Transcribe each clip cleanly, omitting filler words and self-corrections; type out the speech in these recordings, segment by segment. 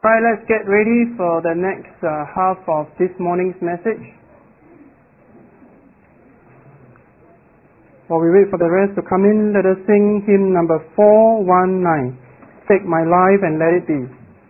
Alright, let's get ready for the next half of this morning's message. While we wait for the rest to come in, let us sing hymn number 419. Take my life and let it be.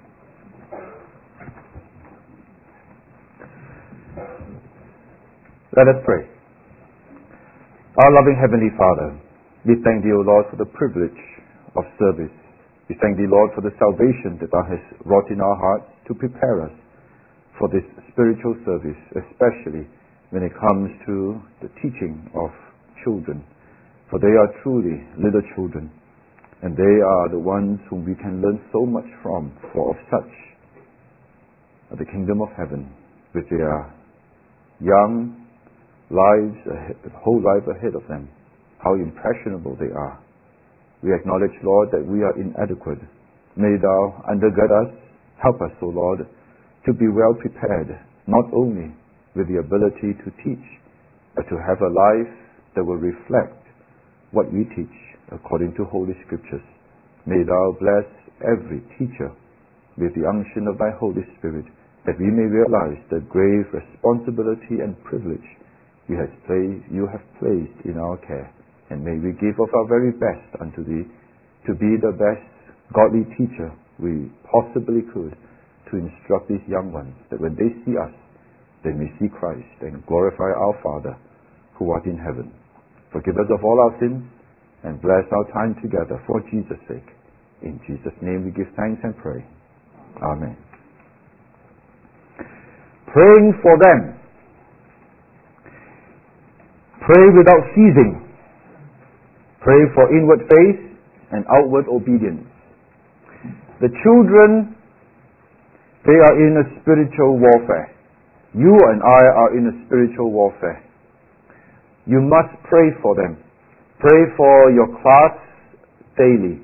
Let us pray. Our loving Heavenly Father, we thank Thee, O Lord, for the privilege of service. We thank Thee, Lord, for the salvation that Thou hast wrought in our hearts to prepare us for this spiritual service, especially when it comes to the teaching of children. For they are truly little children, and they are the ones whom we can learn so much from, for of such are the kingdom of heaven, with their young lives, the whole life ahead of them. How impressionable they are. We acknowledge, Lord, that we are inadequate. May Thou undergird us, help us, O Lord, to be well prepared, not only with the ability to teach, but to have a life that will reflect what we teach according to Holy Scriptures. May Thou bless every teacher with the unction of Thy Holy Spirit, that we may realize the grave responsibility and privilege You have placed in our care. And may we give of our very best unto Thee, to be the best godly teacher we possibly could, to instruct these young ones, that when they see us, they may see Christ and glorify our Father who art in heaven. Forgive us of all our sins, and bless our time together for Jesus' sake. In Jesus' name we give thanks and pray. Amen. Praying for them. Pray without ceasing. Pray for inward faith and outward obedience. The children, they are in a spiritual warfare. You and I are in a spiritual warfare. You must pray for them. Pray for your class daily.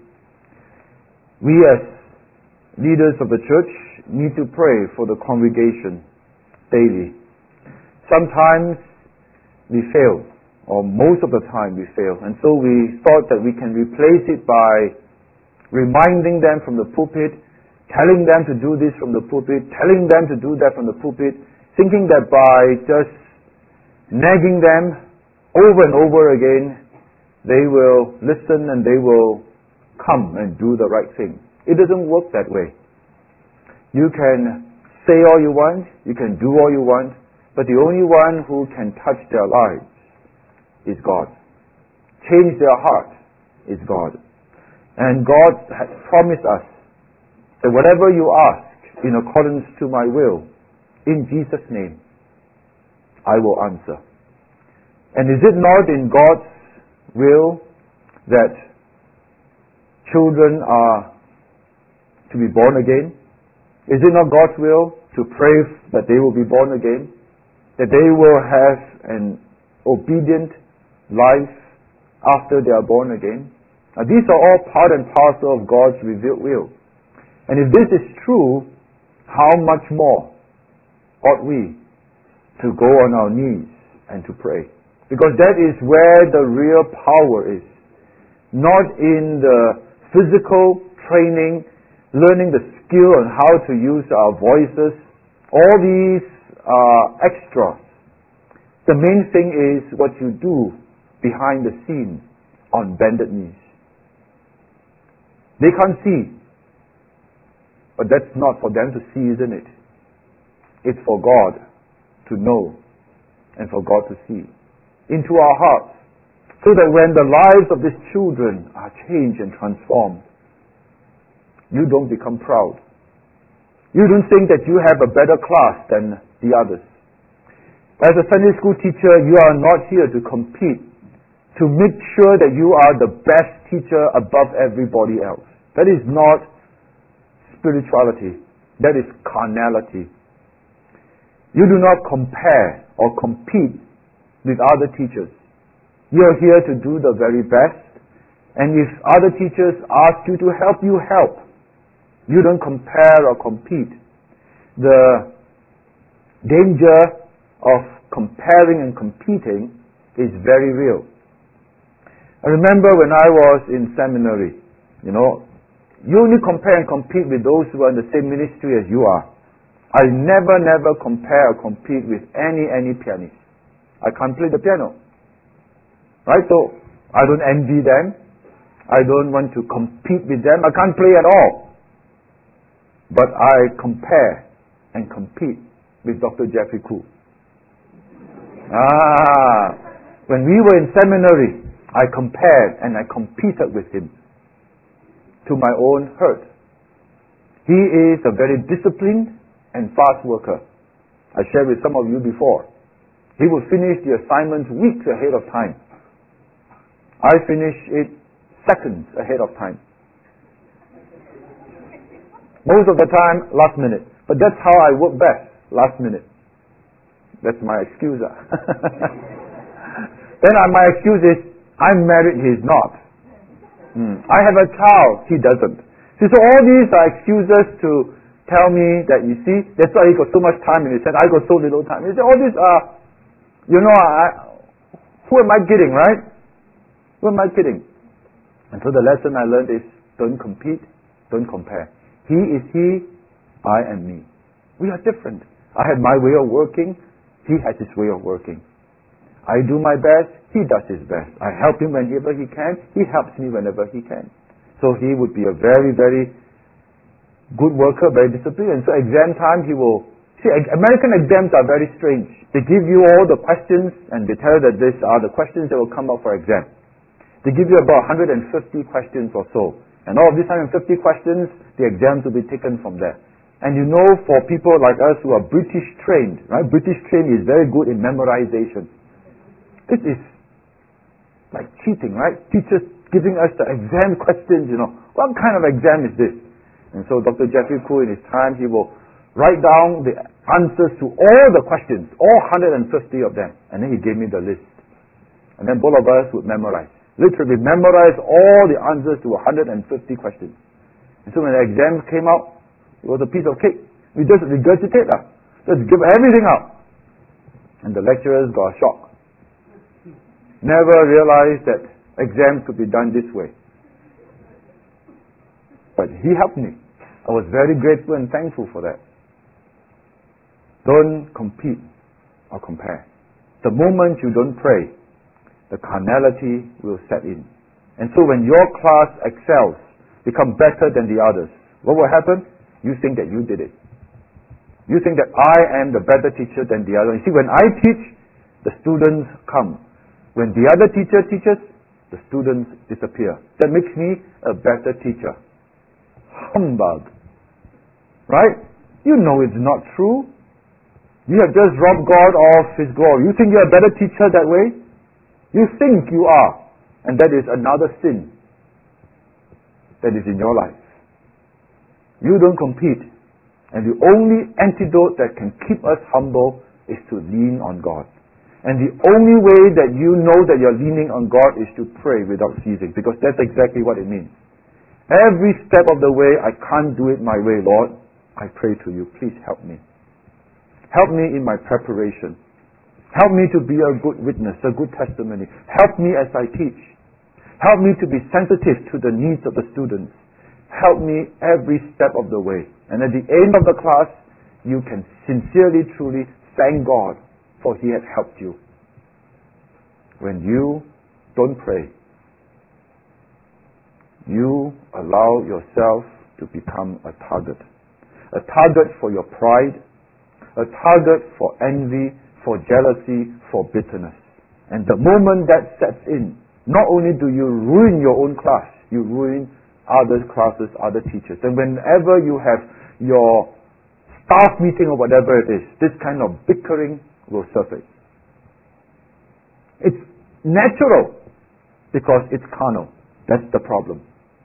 We as leaders of the church need to pray for the congregation daily. Sometimes we fail, or most of the time we fail, and so we thought that we can replace it by reminding them from the pulpit, telling them to do this from the pulpit, telling them to do that from the pulpit, thinking that by just nagging them over and over again, they will listen and they will come and do the right thing. It doesn't work that way. You can say all you want, you can do all you want, but the only one who can touch their lives is God. Change their heart is God. And God has promised us that whatever you ask in accordance to my will, in Jesus' name, I will answer. And is it not in God's will that children are to be born again? Is it not God's will to pray that they will be born again? That they will have an obedient life after they are born again? Now, these are all part and parcel of God's revealed will. And if this is true, how much more ought we to go on our knees and to pray? Because that is where the real power is. Not in the physical training, learning the skill on how to use our voices. All these are extras. The main thing is what you do behind the scene on bended knees. They can't see, but that's not for them to see, isn't it? It's for God to know and for God to see into our hearts, so that when the lives of these children are changed and transformed, you don't become proud. You don't think that you have a better class than the others. As a Sunday school teacher, you are not here to compete, to make sure that you are the best teacher above everybody else. That is not spirituality. That is carnality. You do not compare or compete with other teachers. You are here to do the very best, and if other teachers ask you to help, you help. You don't compare or compete. The danger of comparing and competing is very real. I remember when I was in seminary, You only compare and compete with those who are in the same ministry as you are. I never compare or compete with any pianist. I can't play the piano. Right? So, I don't envy them. I don't want to compete with them. I can't play at all. But I compare and compete with Dr. Jeffrey Koo. When we were in seminary, I compared and I competed with him to my own hurt. He is a very disciplined and fast worker. I shared with some of you before. He will finish the assignment weeks ahead of time. I finish it seconds ahead of time. Most of the time, last minute. But that's how I work best, last minute. That's my excuse. Then my excuse is, I'm married, he's not. I have a child, he doesn't. See, so all these are excuses to tell me that, you see, that's why he got so much time in his hand, I got so little time. You see, all these are, who am I kidding, right? Who am I kidding? And so the lesson I learned is, don't compete, don't compare. He is he, I am me. We are different. I have my way of working, he has his way of working. I do my best, he does his best. I help him whenever he can, he helps me whenever he can. So he would be a very good worker, very disciplined. And so exam time he will... See, American exams are very strange. They give you all the questions and they tell you that these are the questions that will come up for exam. They give you about 150 questions or so. And all of these 150 questions, the exams will be taken from there. And you know, for people like us who are British trained, right? British trained is very good in memorization. This is like cheating, right? Teachers giving us the exam questions, What kind of exam is this? And so Dr. Jeffrey Koo, in his time, he will write down the answers to all the questions, all 150 of them. And then he gave me the list. And then both of us would memorize. Literally memorize all the answers to 150 questions. And so when the exam came out, it was a piece of cake. We just regurgitate that. Just give everything out. And the lecturers got a shock. Never realized that exams could be done this way. But he helped me. I was very grateful and thankful for that. Don't compete or compare. The moment you don't pray, the carnality will set in. And so when your class excels, become better than the others, what will happen? You think that you did it. You think that I am the better teacher than the other. You see, when I teach, the students come. When the other teacher teaches, the students disappear. That makes me a better teacher. Humbug. Right? You know it's not true. You have just robbed God of His glory. You think you're a better teacher that way? You think you are. And that is another sin that is in your life. You don't compete. And the only antidote that can keep us humble is to lean on God. And the only way that you know that you're leaning on God is to pray without ceasing, because that's exactly what it means. Every step of the way, I can't do it my way, Lord. I pray to you, please help me. Help me in my preparation. Help me to be a good witness, a good testimony. Help me as I teach. Help me to be sensitive to the needs of the students. Help me every step of the way. And at the end of the class, you can sincerely, truly thank God for He has helped you. When you don't pray, you allow yourself to become a target. A target for your pride, a target for envy, for jealousy, for bitterness. And the moment that sets in, not only do you ruin your own class, you ruin other classes, other teachers. And whenever you have your staff meeting or whatever it is, this kind of bickering will surface. It's natural because it's carnal. That's the problem.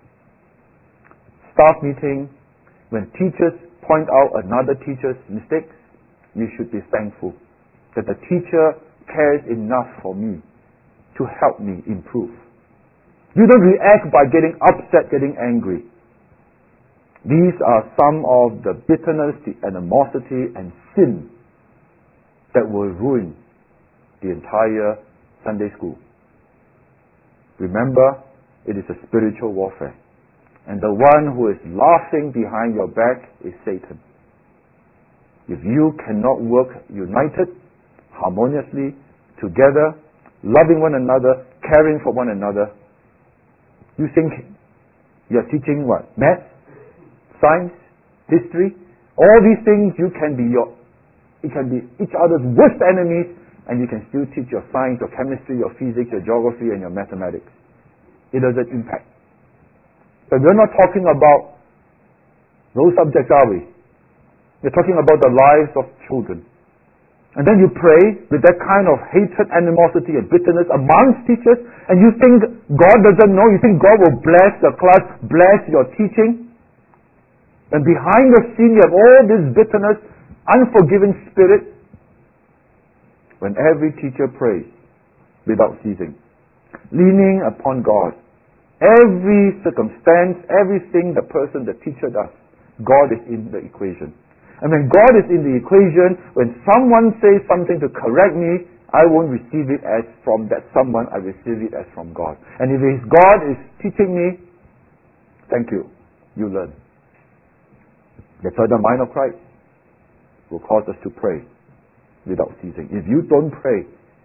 Staff meeting, when teachers point out another teacher's mistakes, you should be thankful that the teacher cares enough for me to help me improve. You don't react by getting upset, getting angry. These are some of the bitterness, the animosity and sin that will ruin the entire Sunday school. Remember, it is a spiritual warfare. And the one who is laughing behind your back is Satan. If you cannot work united, harmoniously, together, loving one another, caring for one another, you think you're teaching what? Math? Science? History? All these things you can be each other's worst enemies, and you can still teach your science, your chemistry, your physics, your geography, and your mathematics. It doesn't impact. But we're not talking about those subjects, are we? We're talking about the lives of children. And then you pray with that kind of hatred, animosity, and bitterness amongst teachers, and you think God doesn't know, you think God will bless the class, bless your teaching. And behind the scene you have all this bitterness, unforgiving spirit. When every teacher prays without ceasing, leaning upon God, every circumstance, everything the person, the teacher does, God is in the equation. And when God is in the equation, when someone says something to correct me, I won't receive it as from that someone, I receive it as from God. And if it's God is teaching me, thank you, you learn. That's why the mind of Christ will cause us to pray without ceasing. If you don't pray,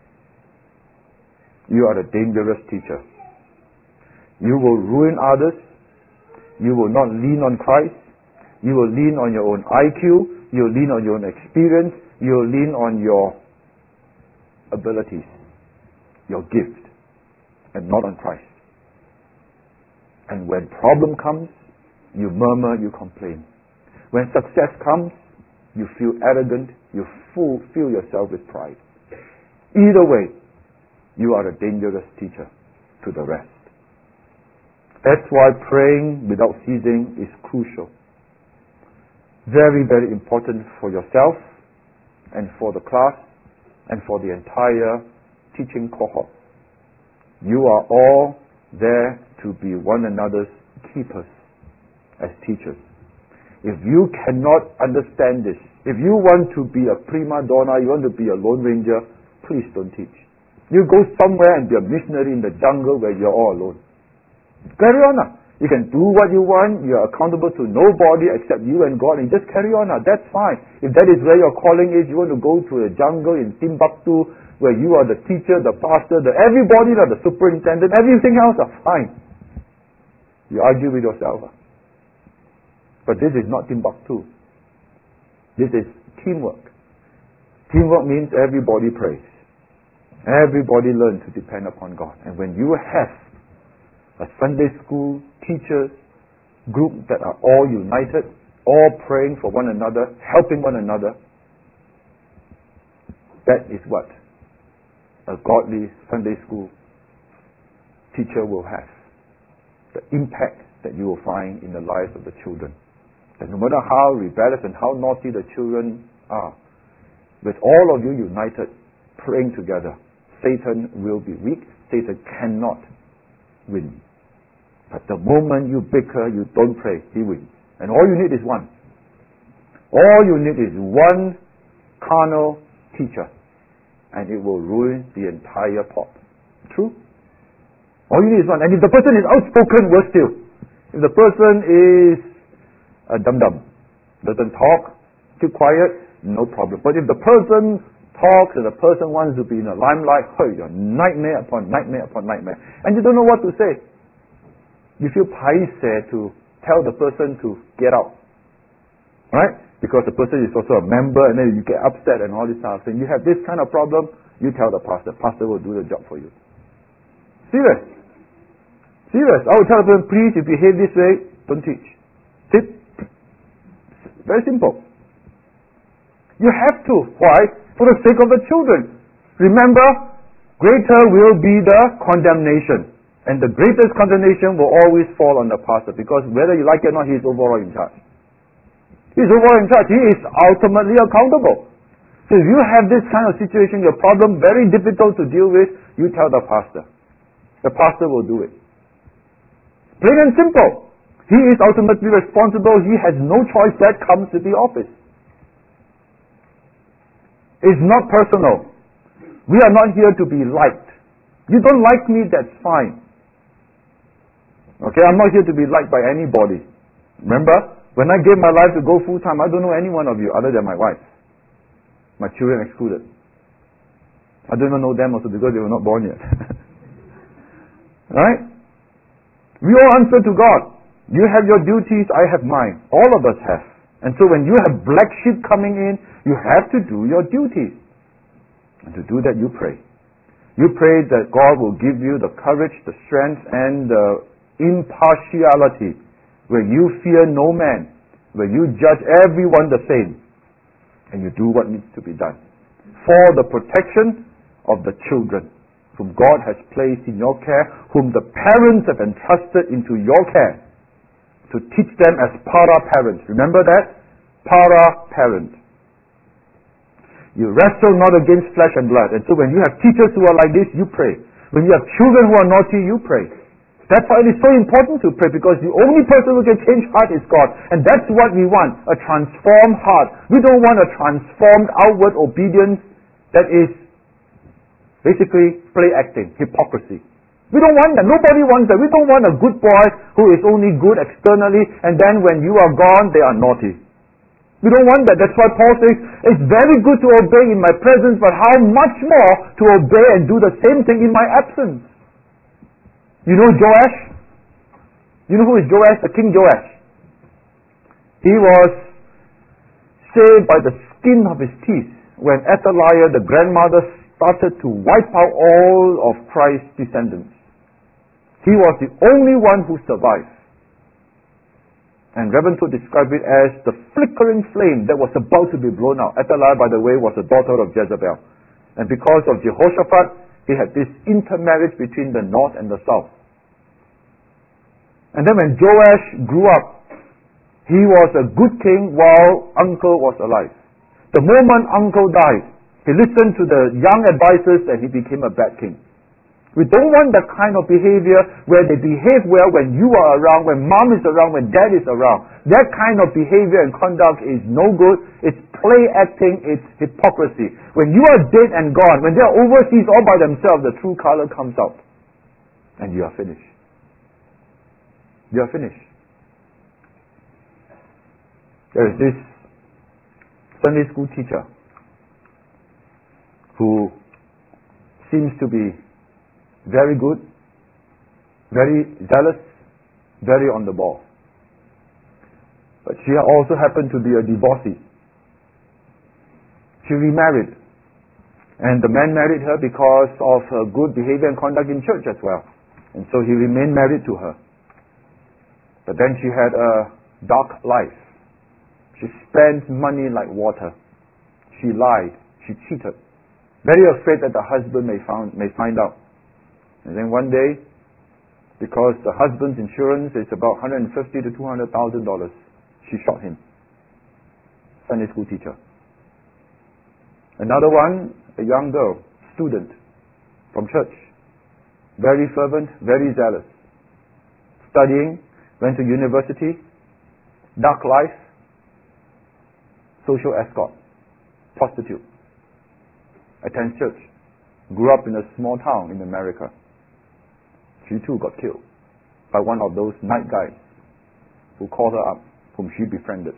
you are a dangerous teacher. You will ruin others. You will not lean on Christ. You will lean on your own IQ. You will lean on your own experience. You will lean on your abilities, your gift, and not on Christ. And when problem comes, you murmur, you complain. When success comes, you feel arrogant, you fill yourself with pride. Either way, you are a dangerous teacher to the rest. That's why praying without ceasing is crucial. Very, very important for yourself and for the class and for the entire teaching cohort. You are all there to be one another's keepers as teachers. If you cannot understand this, if you want to be a prima donna, you want to be a lone ranger, please don't teach. You go somewhere and be a missionary in the jungle where you're all alone. Carry on. You can do what you want. You're accountable to nobody except you and God, and just carry on. That's fine. If that is where your calling is, you want to go to a jungle in Timbuktu where you are the teacher, the pastor, everybody, the superintendent, everything else are fine. You argue with yourself. But this is not Timbuktu. This is teamwork. Teamwork means everybody prays. Everybody learns to depend upon God. And when you have a Sunday school teachers group that are all united, all praying for one another, helping one another, that is what a godly Sunday school teacher will have. The impact that you will find in the lives of the children. That no matter how rebellious and how naughty the children are, with all of you united, praying together, Satan will be weak. Satan cannot win. But the moment you bicker, you don't pray, he wins. And all you need is one. All you need is one carnal teacher, and it will ruin the entire pot. True? All you need is one. And if the person is outspoken, worse still. If the person is a dum-dum, doesn't talk, keep quiet, no problem. But if the person talks and the person wants to be in the limelight, you're nightmare upon nightmare upon nightmare. And you don't know what to say. You feel paise to tell the person to get out. Right? Because the person is also a member, and then you get upset and all this kind of thing. You have this kind of problem, you tell the pastor. Pastor will do the job for you. Serious. Serious. I will tell the person, please, if you behave this way, don't teach. Sit. Very simple. You have to. Why? For the sake of the children. Remember, greater will be the condemnation. And the greatest condemnation will always fall on the pastor, because whether you like it or not, he is overall in charge. He is overall in charge. He is ultimately accountable. So if you have this kind of situation, your problem very difficult to deal with, you tell the pastor. The pastor will do it. Plain and simple. He is ultimately responsible. He has no choice. That comes with the office. It's not personal. We are not here to be liked. You don't like me, that's fine. Okay, I'm not here to be liked by anybody. Remember, when I gave my life to go full-time, I don't know any one of you other than my wife. My children excluded. I don't even know them also because they were not born yet. Right? We all answer to God. You have your duties, I have mine. All of us have. And so when you have black sheep coming in, you have to do your duties. And to do that, you pray. You pray that God will give you the courage, the strength, and the impartiality where you fear no man, where you judge everyone the same, and you do what needs to be done for the protection of the children whom God has placed in your care, whom the parents have entrusted into your care, to teach them as para-parents. Remember that? Para-parent. You wrestle not against flesh and blood. And so when you have teachers who are like this, you pray. When you have children who are naughty, you pray. That's why it is so important to pray, because the only person who can change heart is God. And that's what we want, a transformed heart. We don't want a transformed outward obedience that is basically play acting, hypocrisy. We don't want that. Nobody wants that. We don't want a good boy who is only good externally, and then when you are gone, they are naughty. We don't want that. That's why Paul says, it's very good to obey in my presence, but how much more to obey and do the same thing in my absence. You know Joash? You know who is Joash? The King Joash. He was saved by the skin of his teeth when Athaliah, the grandmother, started to wipe out all of Christ's descendants. He was the only one who survived. And Reverend Todd described it as the flickering flame that was about to be blown out. Athaliah, by the way, was a daughter of Jezebel. And because of Jehoshaphat, he had this intermarriage between the north and the south. And then when Joash grew up, he was a good king while uncle was alive. The moment uncle died, he listened to the young advisors and he became a bad king. We don't want that kind of behavior where they behave well when you are around, when mom is around, when dad is around. That kind of behavior and conduct is no good. It's play acting, it's hypocrisy. When you are dead and gone, when they are overseas all by themselves, the true color comes out. And you are finished. You are finished. There is this Sunday school teacher who seems to be very good, very zealous, very on the ball. But she also happened to be a divorcee. She remarried. And the man married her because of her good behavior and conduct in church as well. And so he remained married to her. But then she had a dark life. She spent money like water. She lied. She cheated. Very afraid that the husband may find out. And then one day, because the husband's insurance is about $150,000 to $200,000, she shot him. Sunday school teacher. Another one, a young girl, student from church. Very fervent, very zealous. Studying, went to university, dark life, social escort, prostitute. Attends church. Grew up in a small town in America. She too got killed by one of those night guys who called her up, whom she befriended.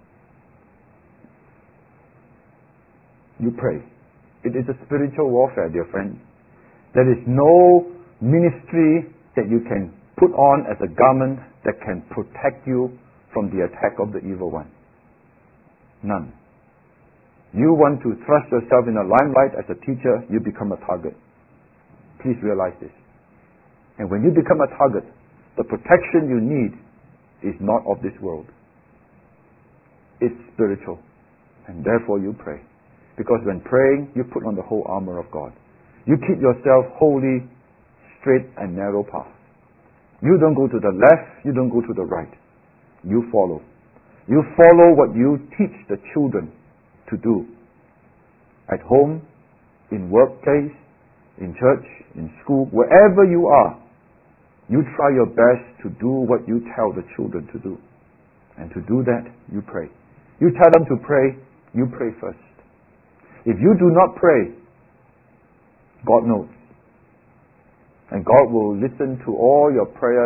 You pray. It is a spiritual warfare, dear friend. There is no ministry that you can put on as a garment that can protect you from the attack of the evil one. None. You want to thrust yourself in the limelight as a teacher, you become a target. Please realize this. And when you become a target, the protection you need is not of this world. It's spiritual. And therefore you pray. Because when praying, you put on the whole armor of God. You keep yourself holy, straight and narrow path. You don't go to the left, you don't go to the right. You follow. You follow what you teach the children to do. At home, in workplace, in church, in school, wherever you are, you try your best to do what you tell the children to do. And to do that, you pray. You tell them to pray, you pray first. If you do not pray, God knows. And God will listen to all your prayers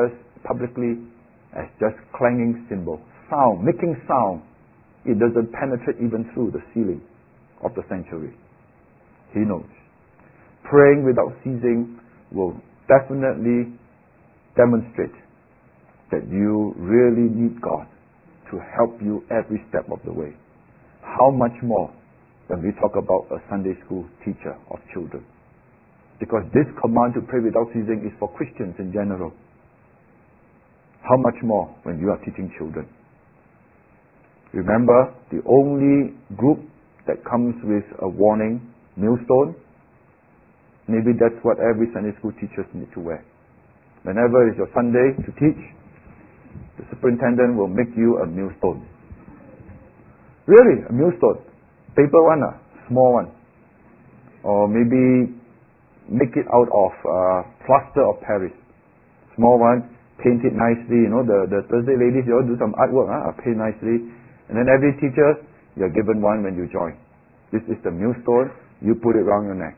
publicly as just clanging cymbal. Sound, making sound. It doesn't penetrate even through the ceiling of the sanctuary. He knows. Praying without ceasing will definitely demonstrate that you really need God to help you every step of the way. How much more when we talk about a Sunday school teacher of children? Because this command to pray without ceasing is for Christians in general. How much more when you are teaching children? Remember, the only group that comes with a warning, millstone, maybe that's what every Sunday school teacher needs to wear. Whenever it's your Sunday to teach, the superintendent will make you a millstone. Really, a millstone. Paper one, small one. Or maybe make it out of plaster of Paris. Small one, paint it nicely. You know, the Thursday ladies, they all do some artwork, paint nicely. And then every teacher, you're given one when you join. This is the millstone. You put it around your neck.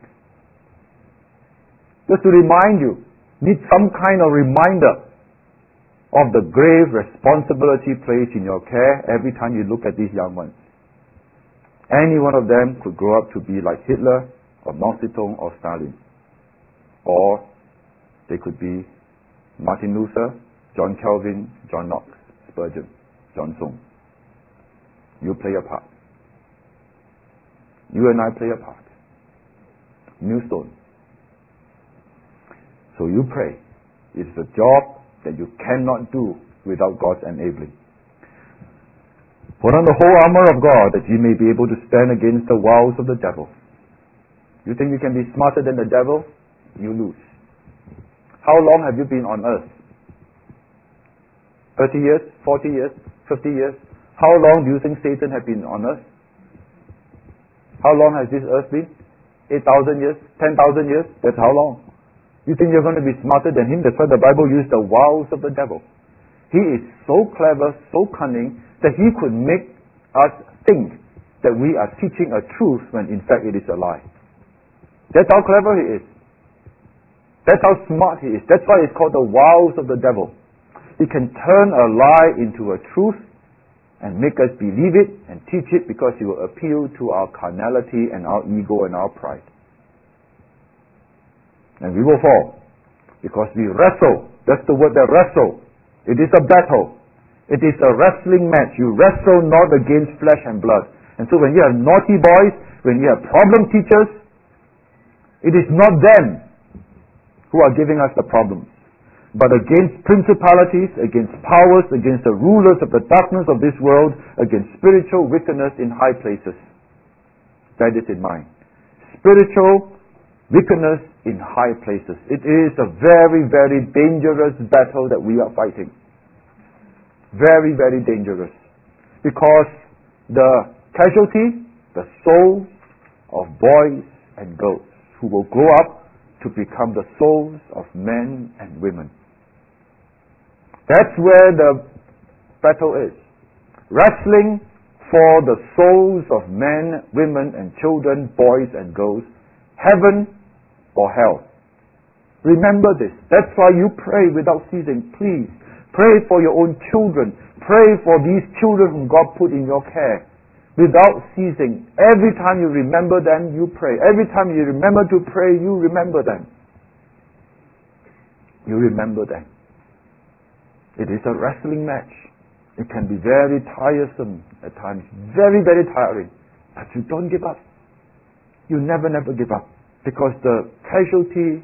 Just to remind you, need some kind of reminder of the grave responsibility placed in your care every time you look at these young ones. Any one of them could grow up to be like Hitler or Mao Zedong or Stalin. Or they could be Martin Luther, John Calvin, John Knox, Spurgeon, John Sung. You play a part. You and I play a part. Millstone. So you pray. It's a job that you cannot do without God's enabling. Put on the whole armor of God that you may be able to stand against the wiles of the devil. You think you can be smarter than the devil? You lose. How long have you been on earth? 30 years? 40 years? 50 years? How long do you think Satan has been on earth? How long has this earth been? 8,000 years? 10,000 years? That's how long. You think you're going to be smarter than him? That's why the Bible used the wiles of the devil. He is so clever, so cunning, that he could make us think that we are teaching a truth when in fact it is a lie. That's how clever he is. That's how smart he is. That's why it's called the wiles of the devil. He can turn a lie into a truth and make us believe it and teach it because he will appeal to our carnality and our ego and our pride. And we will fall because we wrestle. That's the word, that wrestle. It is a battle. It is a wrestling match. You wrestle not against flesh and blood. And so when you have naughty boys, when you have problem teachers, it is not them who are giving us the problems, but against principalities, against powers, against the rulers of the darkness of this world, against spiritual wickedness in high places. Bear this in mind. Spiritual wickedness in high places. It is a very, very dangerous battle that we are fighting. Very, very dangerous. Because the casualty, the souls of boys and girls who will grow up to become the souls of men and women. That's where the battle is. Wrestling for the souls of men, women, and children, boys and girls, heaven or hell. Remember this. That's why you pray without ceasing. Please, pray for your own children. Pray for these children whom God put in your care. Without ceasing. Every time you remember them, you pray. Every time you remember to pray, you remember them. You remember them. It is a wrestling match. It can be very tiresome at times. Very, very tiring. But you don't give up. You never, never give up. Because the casualty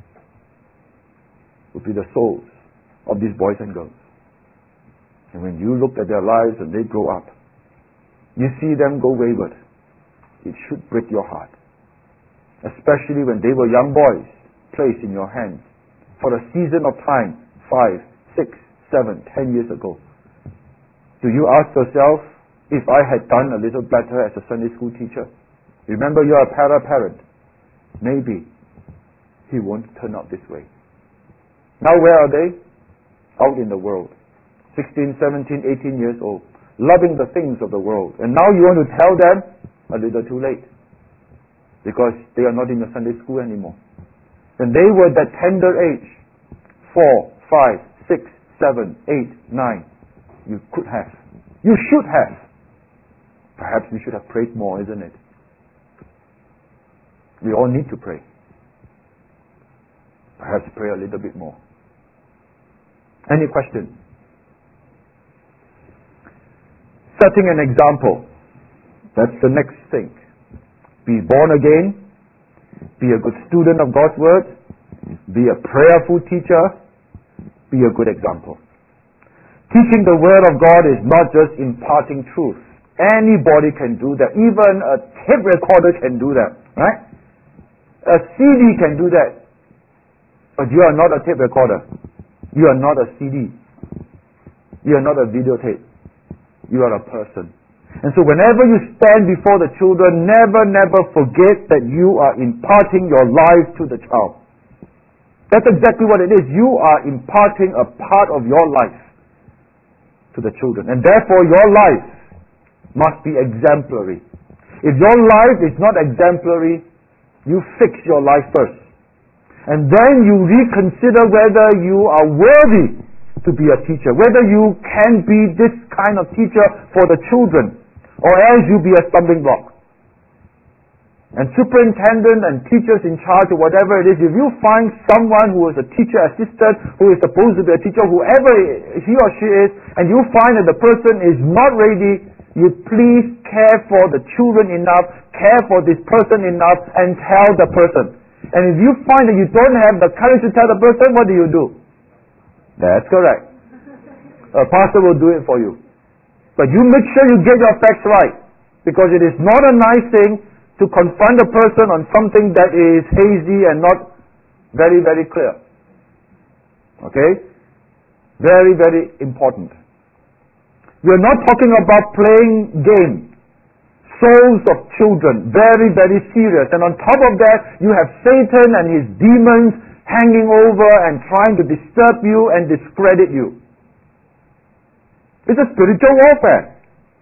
will be the souls of these boys and girls. And when you look at their lives and they grow up, you see them go wayward. It should break your heart. Especially when they were young boys placed in your hands for a season of time, 5, 6, 7, 10 years ago. Do you ask yourself, if I had done a little better as a Sunday school teacher? Remember, you are a para-parent. Maybe he won't turn out this way. Now where are they? Out in the world. 16, 17, 18 years old. Loving the things of the world. And now you want to tell them a little too late. Because they are not in the Sunday school anymore. When they were that tender age, 4, 5, 6, 7, 8, 9. You could have. You should have. Perhaps we should have prayed more, isn't it? We all need to pray. Perhaps pray a little bit more. Any questions? Setting an example. That's the next thing. Be born again. Be a good student of God's Word. Be a prayerful teacher. Be a good example. Teaching the Word of God is not just imparting truth. Anybody can do that. Even a tape recorder can do that. Right? A CD can do that. But you are not a tape recorder. You are not a CD. You are not a videotape. You are a person. And so whenever you stand before the children, never forget that you are imparting your life to the child. That's exactly what it is. You are imparting a part of your life to the children. And therefore your life must be exemplary. If your life is not exemplary, you fix your life first. And then you reconsider whether you are worthy to be a teacher, whether you can be this kind of teacher for the children, or else you be a stumbling block. And superintendent and teachers in charge or whatever it is, if you find someone who is a teacher assistant, who is supposed to be a teacher, whoever he or she is, and you find that the person is not ready, you please care for the children enough, care for this person enough, and tell the person. And if you find that you don't have the courage to tell the person, what do? That's correct. A pastor will do it for you. But you make sure you get your facts right. Because it is not a nice thing to confront a person on something that is hazy and not very clear. Okay? Very important. We are not talking about playing games. Souls of children, very serious. And on top of that, you have Satan and his demons hanging over and trying to disturb you and discredit you. It's a spiritual warfare.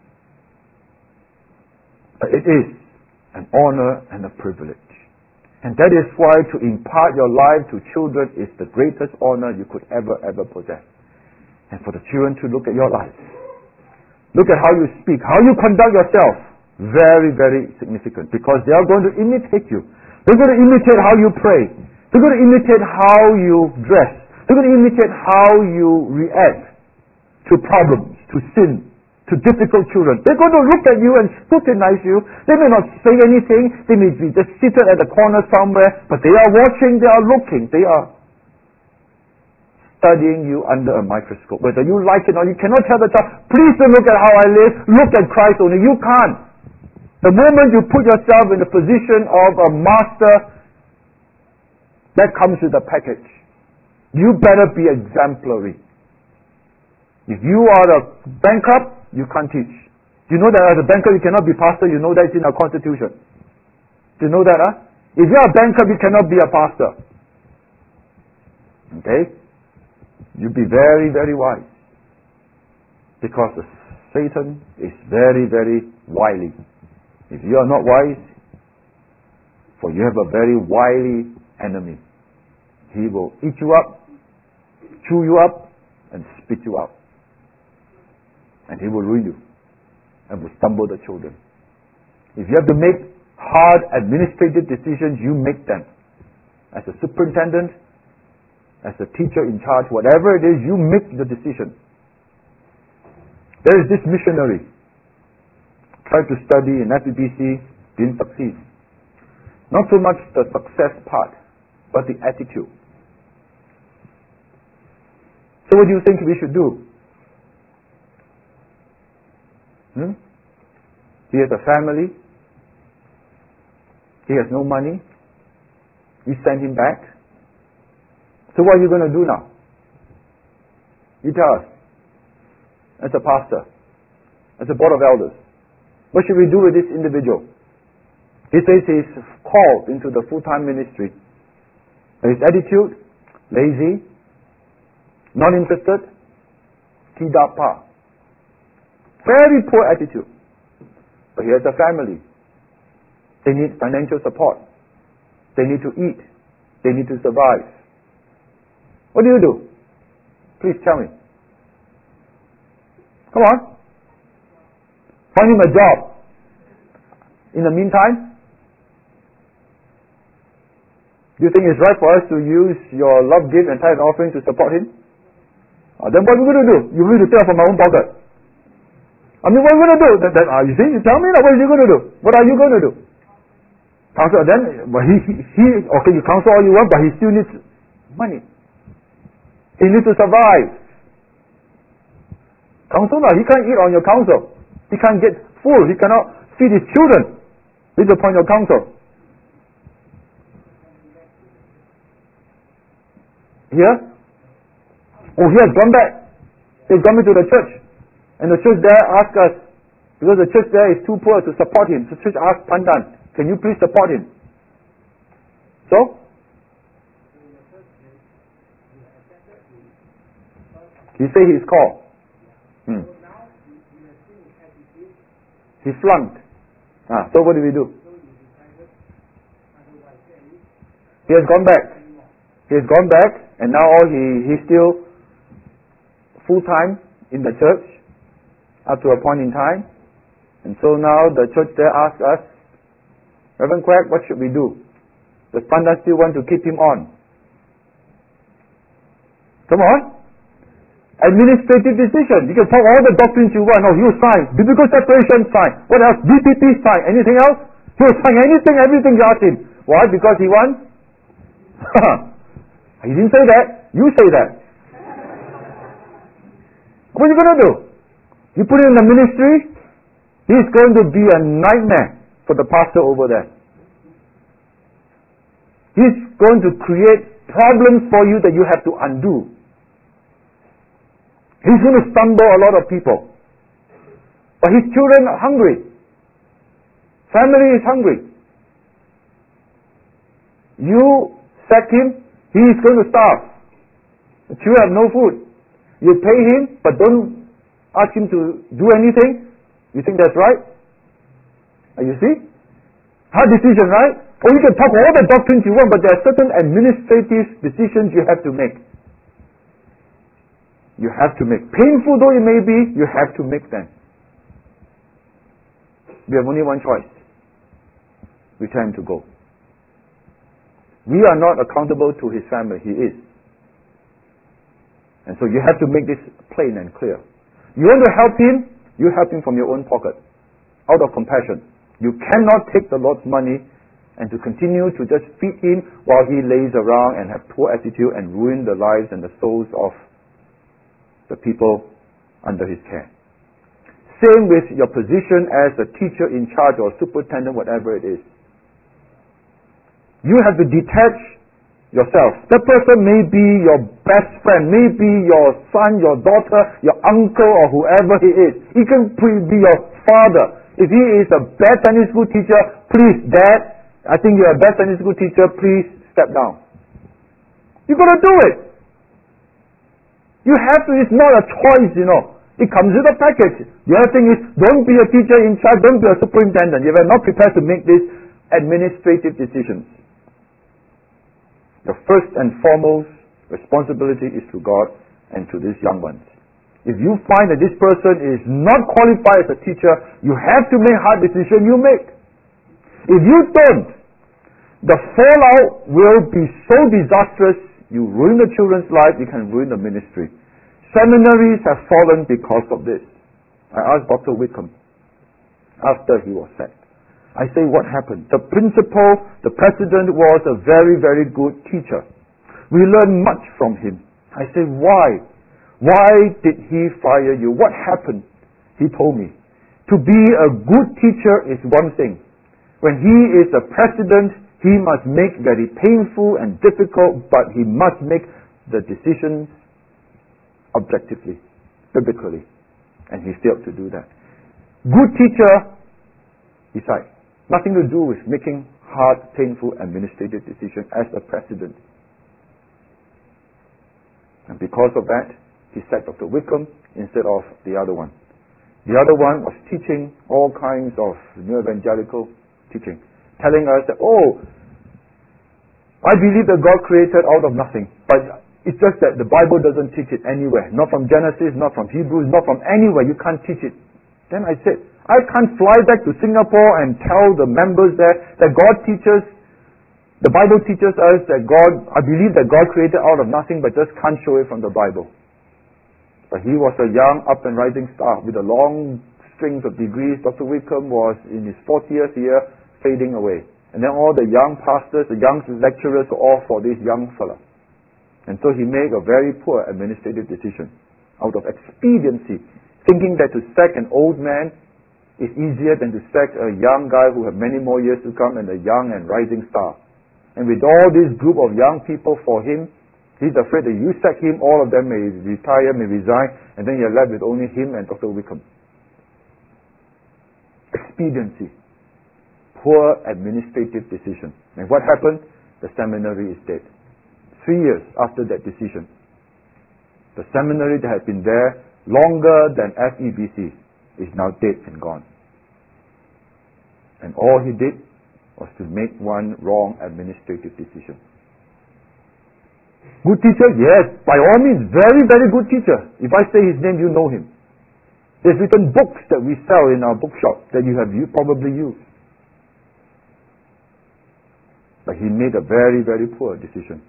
But it is an honor and a privilege. And that is why to impart your life to children is the greatest honor you could ever possess. And for the children to look at your life, look at how you speak, how you conduct yourself, very significant, because they are going to imitate you. They're going to imitate how you pray. They're going to imitate how you dress. They're going to imitate how you react to problems, to sin, to difficult children. They're going to look at you and scrutinize you. They may not say anything. They may be just seated at the corner somewhere, but they are watching, they are looking, they are studying you under a microscope. Whether you like it or you cannot tell the child, please don't look at how I live, look at Christ only. You can't. The moment you put yourself in the position of a master, that comes with a package. You better be exemplary. If you are a bankrupt, you can't teach. You know that as a bankrupt you cannot be pastor, you know that it's in our constitution. Do you know that? If you are a bankrupt, you cannot be a pastor. Okay? You be very wise. Because Satan is very wily. If you are not wise, for you have a very wily enemy. He will eat you up, chew you up, and spit you out. And he will ruin you and will stumble the children. If you have to make hard administrative decisions, you make them. As a superintendent, as a teacher in charge, whatever it is, you make the decision. There is this missionary, tried to study in FEBC, didn't succeed. Not so much the success part, but the attitude. So what do you think we should do? He has a family. He has no money. We send him back. So what are you going to do now? You tell us. As a pastor, as a board of elders, what should we do with this individual? He says he's called into the full-time ministry. His attitude, lazy, not interested, tidapa. Very poor attitude. But he has a family. They need financial support. They need to eat. They need to survive. What do you do? Please tell me. Come on. Find him a job. In the meantime, do you think it's right for us to use your love gift and tithe offering to support him? Then what are we going to do? You need to tell from my own pocket. I mean, what are we going to do? You see, you tell me now, what are you going to do? What are you going to do? Counsel, then, but okay, you counsel all you want, but he still needs money. He needs to survive. Counsel now, he can't eat on your counsel. He can't get full. He cannot feed his children. This is upon your counsel. Here? Oh, he has gone back. He's gone to the church. And the church there asked us, because the church there is too poor to support him, so the church asked Pandan, can you please support him? So? He said he's called. He flunked. So what do we do? He has gone back. He has gone back, and now he's still full-time in the church up to a point in time. And so now the church there asks us, Reverend Quack, what should we do? Does Pandan still want to keep him on? Come on. Administrative decision. You can talk all the doctrines you want. Oh, he'll sign. Biblical separation, sign. What else? DPP, sign. Anything else? He'll sign anything, everything you ask him. Why? Because he wants? He didn't say that. You say that. What are you going to do? You put him in the ministry, he's going to be a nightmare for the pastor over there. He's going to create problems for you that you have to undo. He's going to stumble a lot of people. But his children are hungry. Family is hungry. You sack him, he is going to starve. The children have no food. You pay him, but don't ask him to do anything. You think that's right? You see? Hard decision, right? Or you can talk all the doctrines you want, but there are certain administrative decisions you have to make. You have to make. Painful though it may be, you have to make them. We have only one choice. We tell him to go. We are not accountable to his family. He is. And so you have to make this plain and clear. You want to help him, you help him from your own pocket, out of compassion. You cannot take the Lord's money and to continue to just feed him while he lays around and have poor attitude and ruin the lives and the souls of the people under his care. Same with your position as a teacher in charge or superintendent, whatever it is. You have to detach yourself. That person may be your best friend, may be your son, your daughter, your uncle, or whoever he is. He can be your father. If he is a bad Sunday school teacher, please, Dad, I think you're a bad Sunday school teacher, please step down. You've got to do it. You have to, it's not a choice, It comes with a package. The other thing is, don't be a teacher in charge, don't be a superintendent. You are not prepared to make these administrative decisions. The first and foremost responsibility is to God and to these young ones. If you find that this person is not qualified as a teacher, you have to make hard decisions you make. If you don't, the fallout will be so disastrous, you ruin the children's life, you can ruin the ministry. Seminaries have fallen because of this. I asked Dr. Whitcomb after he was sacked. I say, what happened? The principal, the president, was a very, very good teacher. We learned much from him. I say, why? Why did he fire you? What happened? He told me. To be a good teacher is one thing. When he is a president, he must make very painful and difficult, but he must make the decisions objectively, biblically. And he failed to do that. Good teacher, besides, nothing to do with making hard, painful, administrative decisions as a president. And because of that, he sacked Dr. Whitcomb instead of the other one. The other one was teaching all kinds of new evangelical teaching, telling us that, I believe that God created out of nothing, but It's just that the Bible doesn't teach it anywhere. Not from Genesis, not from Hebrews, not from anywhere. You can't teach it. Then I said, I can't fly back to Singapore and tell the members there that God teaches, the Bible teaches us that I believe that God created out of nothing, but just can't show it from the Bible. But he was a young, up and rising star with a long strings of degrees. Dr. Wickham was in his 40th year, fading away. And then all the young pastors, the young lecturers were all for this young fella. And so he made a very poor administrative decision out of expediency, thinking that to sack an old man is easier than to sack a young guy who have many more years to come and a young and rising star. And with all this group of young people for him, he's afraid that you sack him, all of them may retire, may resign, and then you're left with only him and Dr. Wickham. Expediency. Poor administrative decision. And what happened? The seminary is dead. 3 years after that decision, the seminary that had been there longer than FEBC is now dead and gone. And all he did was to make one wrong administrative decision. Good teacher? Yes, by all means, very, very good teacher. If I say his name, you know him. There's written books that we sell in our bookshop that you probably used. But he made a very, very poor decision.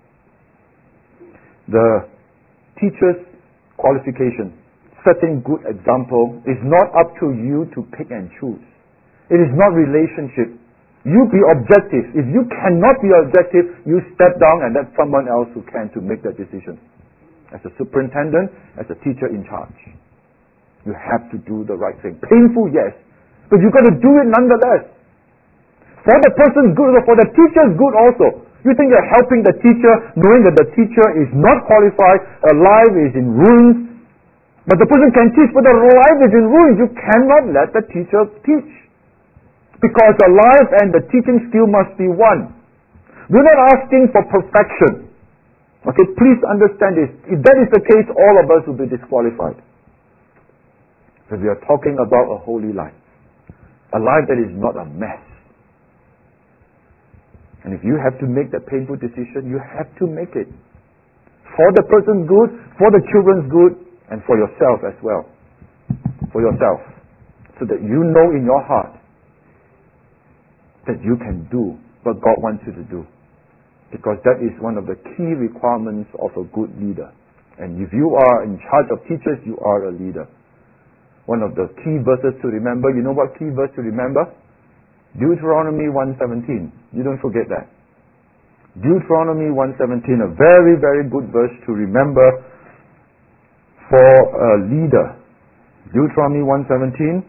The teacher's qualification, setting good example, is not up to you to pick and choose. It is not relationship. You be objective. If you cannot be objective, you step down and let someone else who can to make that decision. As a superintendent, as a teacher in charge. You have to do the right thing. Painful, yes. But you've got to do it nonetheless. For the person's good or for the teacher's good also. You think you're helping the teacher knowing that the teacher is not qualified, her life is in ruins. But the person can teach, but the life is in ruins. You cannot let the teacher teach. Because the life and the teaching skill must be one. We're not asking for perfection. Okay, please understand this. If that is the case, all of us will be disqualified. But we are talking about a holy life. A life that is not a mess. And if you have to make that painful decision, you have to make it. For the person's good, for the children's good, and for yourself as well. For yourself. So that you know in your heart that you can do what God wants you to do. Because that is one of the key requirements of a good leader. And if you are in charge of teachers, you are a leader. One of the key verses to remember, you know what key verse to remember? Deuteronomy 1:17. You don't forget that. Deuteronomy 1:17, a very, very good verse to remember for a leader. Deuteronomy 1:17,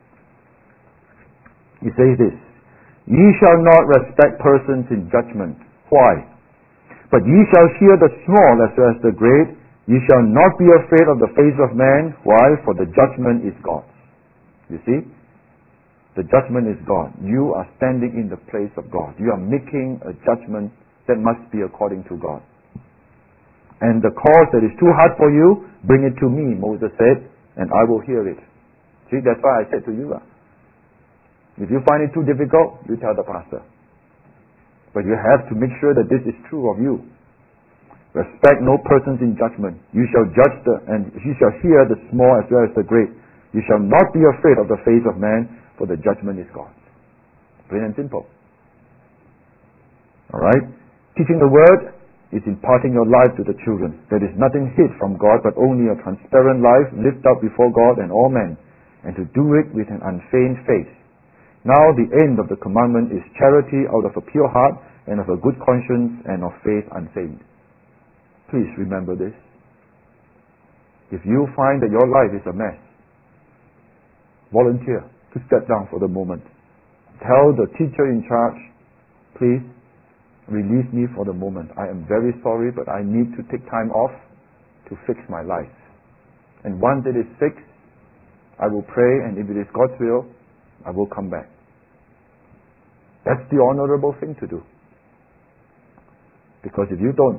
it says this, Ye shall not respect persons in judgment. Why? But ye shall hear the small as well as the great. Ye shall not be afraid of the face of man. Why? For the judgment is God's. You see? The judgment is God. You are standing in the place of God. You are making a judgment that must be according to God. And the cause that is too hard for you, bring it to me, Moses said, and I will hear it. See, that's why I said to you, if you find it too difficult, you tell the pastor. But you have to make sure that this is true of you. Respect no persons in judgment. You shall judge and you shall hear the small as well as the great. You shall not be afraid of the face of man, for the judgment is God's. Plain and simple. Alright? Teaching the word is imparting your life to the children. There is nothing hid from God, but only a transparent life lived out before God and all men, and to do it with an unfeigned face. Now the end of the commandment is charity out of a pure heart, and of a good conscience, and of faith unfeigned. Please remember this. If you find that your life is a mess, volunteer to step down for the moment. Tell the teacher in charge, please release me for the moment. I am very sorry, but I need to take time off to fix my life. And once it is fixed, I will pray, and if it is God's will, I will come back. That's the honorable thing to do. Because if you don't,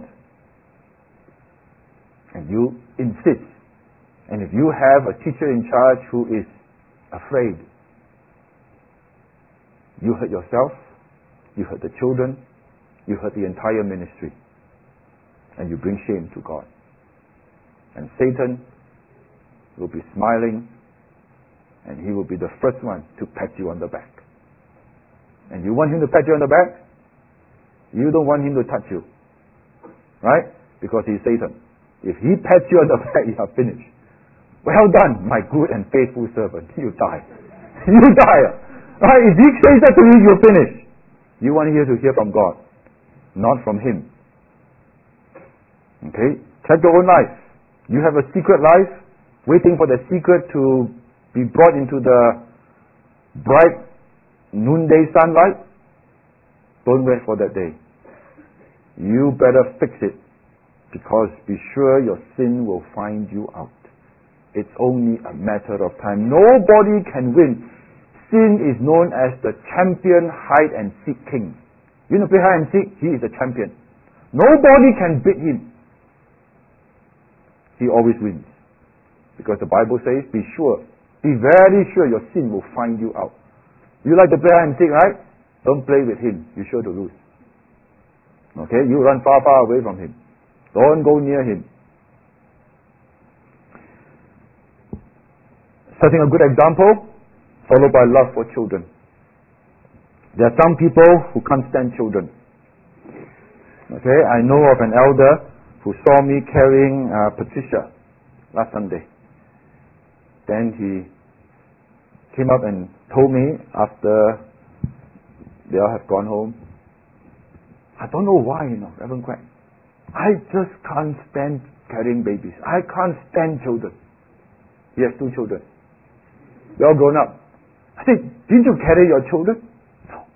and you insist, and if you have a teacher in charge who is afraid, you hurt yourself, you hurt the children, you hurt the entire ministry. and you bring shame to God. And Satan will be smiling, and he will be the first one to pat you on the back. And you want him to pat you on the back? You don't want him to touch you. Right? Because he's Satan. If he pats you on the back, you are finished. Well done, my good and faithful servant. You die. You die. Right? If he says that to you, you're finished. You want to hear from God, not from him. Okay? Check your own life. You have a secret life, waiting for the secret to be brought into the bright noonday sunlight. Don't wait for that day. You better fix it, because be sure your sin will find you out. It's only a matter of time. Nobody can win. Sin is known as the champion hide-and-seek king. You know, play hide-and-seek, he is a champion. Nobody can beat him. He always wins. Because the Bible says, be very sure your sin will find you out. You like to play hide-and-seek, right? Don't play with him. You're sure to lose. Okay? You run far, far away from him. Don't go near him. Setting a good example, followed by love for children. There are some people who can't stand children. Okay? I know of an elder who saw me carrying Patricia last Sunday. Then he came up and told me after they all have gone home, I don't know why, Reverend Craig. I just can't stand carrying babies. I can't stand children. He has 2 children. They're all grown up. I said, didn't you carry your children? No.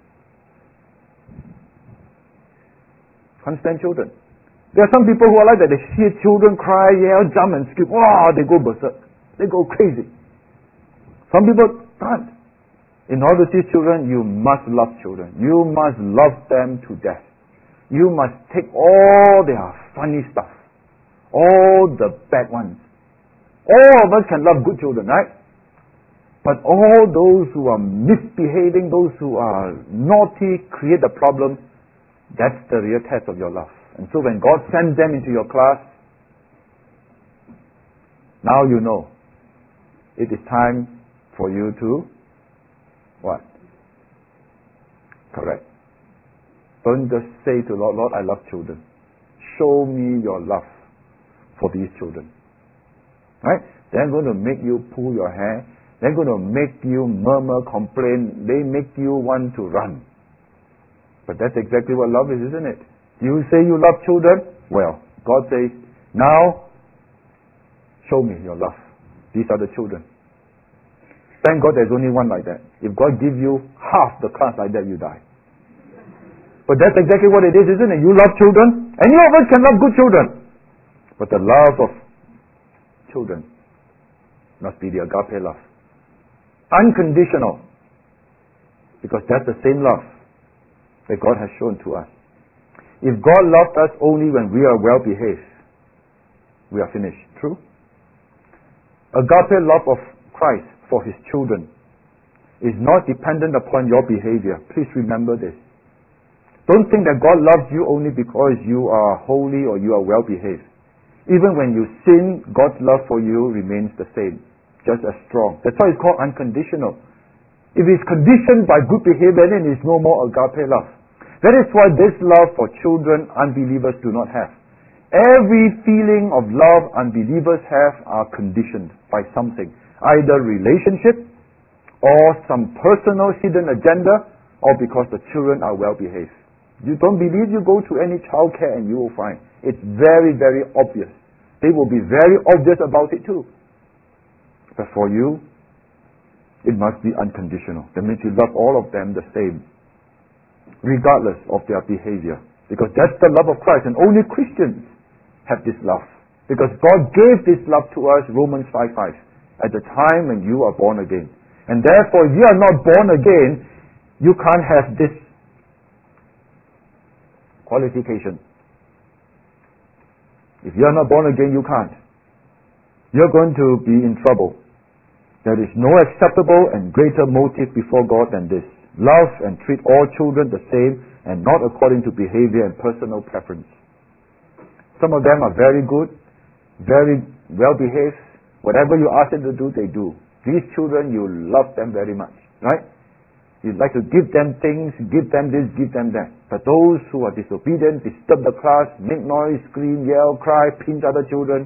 Can't stand children. There are some people who are like that. They see children cry, yell, jump and scream. Wow, they go berserk. They go crazy. Some people can't. In order to see children, you must love children. You must love them to death. You must take all their funny stuff, all the bad ones. All of us can love good children, right? But all those who are misbehaving, those who are naughty, create a problem, that's the real test of your love. And so when God sends them into your class, now you know it is time for you to what? Correct. Don't just say to Lord, Lord, I love children. Show me your love for these children. Right? They're going to make you pull your hair. They're going to make you murmur, complain. They make you want to run. But that's exactly what love is, isn't it? You say you love children. Well, God says, now show me your love. These are the children. Thank God there's only one like that. If God gives you half the class like that, you die. But that's exactly what it is, isn't it? You love children. Any of us can love good children. But the love of children must be the agape love. Unconditional. Because that's the same love that God has shown to us. If God loved us only when we are well behaved, we are finished. True? Agape love of Christ for His children is not dependent upon your behavior. Please remember this. Don't think that God loves you only because you are holy or you are well behaved. Even when you sin, God's love for you remains the same, just as strong. That's why it's called unconditional. If it's conditioned by good behavior, then it's no more agape love. That is why this love for children, unbelievers do not have. Every feeling of love unbelievers have are conditioned by something. Either relationship, or some personal hidden agenda, or because the children are well behaved. You don't believe, you go to any child care and you will find it's very, very obvious. They will be very obvious about it too. But for you, it must be unconditional. That means you love all of them the same, regardless of their behavior. Because that's the love of Christ. And only Christians have this love. Because God gave this love to us, Romans 5:5, at the time when you are born again. And therefore, if you are not born again, you can't have this qualification. If you are not born again, you can't. You're going to be in trouble. There is no acceptable and greater motive before God than this. Love and treat all children the same and not according to behavior and personal preference. Some of them are very good, very well behaved. Whatever you ask them to do, they do. These children, you love them very much, right? You'd like to give them things, give them this, give them that. But those who are disobedient, disturb the class, make noise, scream, yell, cry, pinch other children,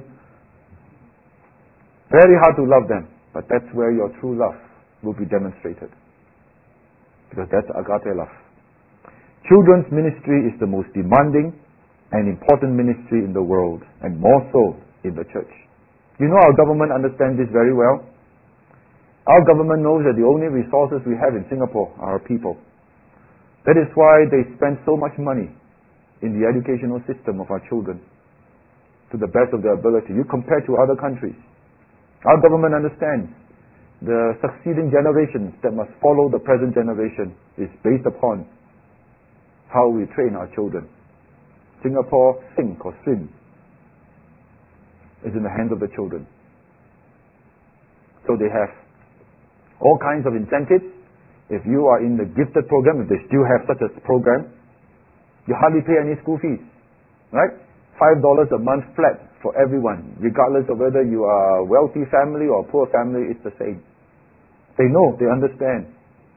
very hard to love them. But that's where your true love will be demonstrated. Because that's agape love. Children's ministry is the most demanding and important ministry in the world, and more so in the church. You know our government understands this very well. Our government knows that the only resources we have in Singapore are our people. That is why they spend so much money in the educational system of our children to the best of their ability. You compare to other countries. Our government understands the succeeding generations that must follow the present generation is based upon how we train our children. Singapore, sink or swim, is in the hands of the children. So they have all kinds of incentives. If you are in the gifted program, if they still have such a program, you hardly pay any school fees, right? $5 a month flat for everyone, regardless of whether you are a wealthy family or a poor family, it's the same. They know, they understand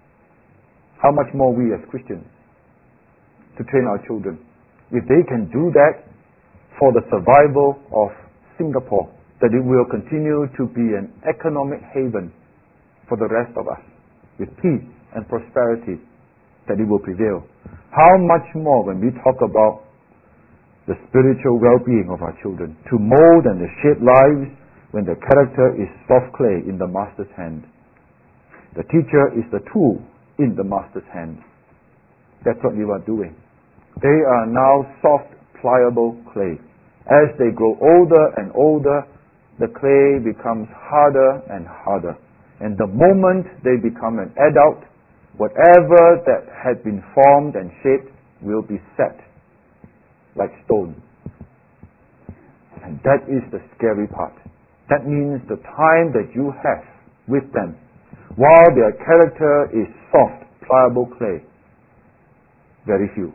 how much more we as Christians to train our children. If they can do that for the survival of Singapore, that it will continue to be an economic haven for the rest of us, with peace and prosperity, that it will prevail. How much more when we talk about the spiritual well-being of our children, to mold and to shape lives when the character is soft clay in the master's hand. The teacher is the tool in the master's hand. That's what we are doing. They are now soft, pliable clay. As they grow older and older, the clay becomes harder and harder. And the moment they become an adult, whatever that had been formed and shaped will be set like stone. And that is the scary part. That means the time that you have with them, while their character is soft, pliable clay, very few.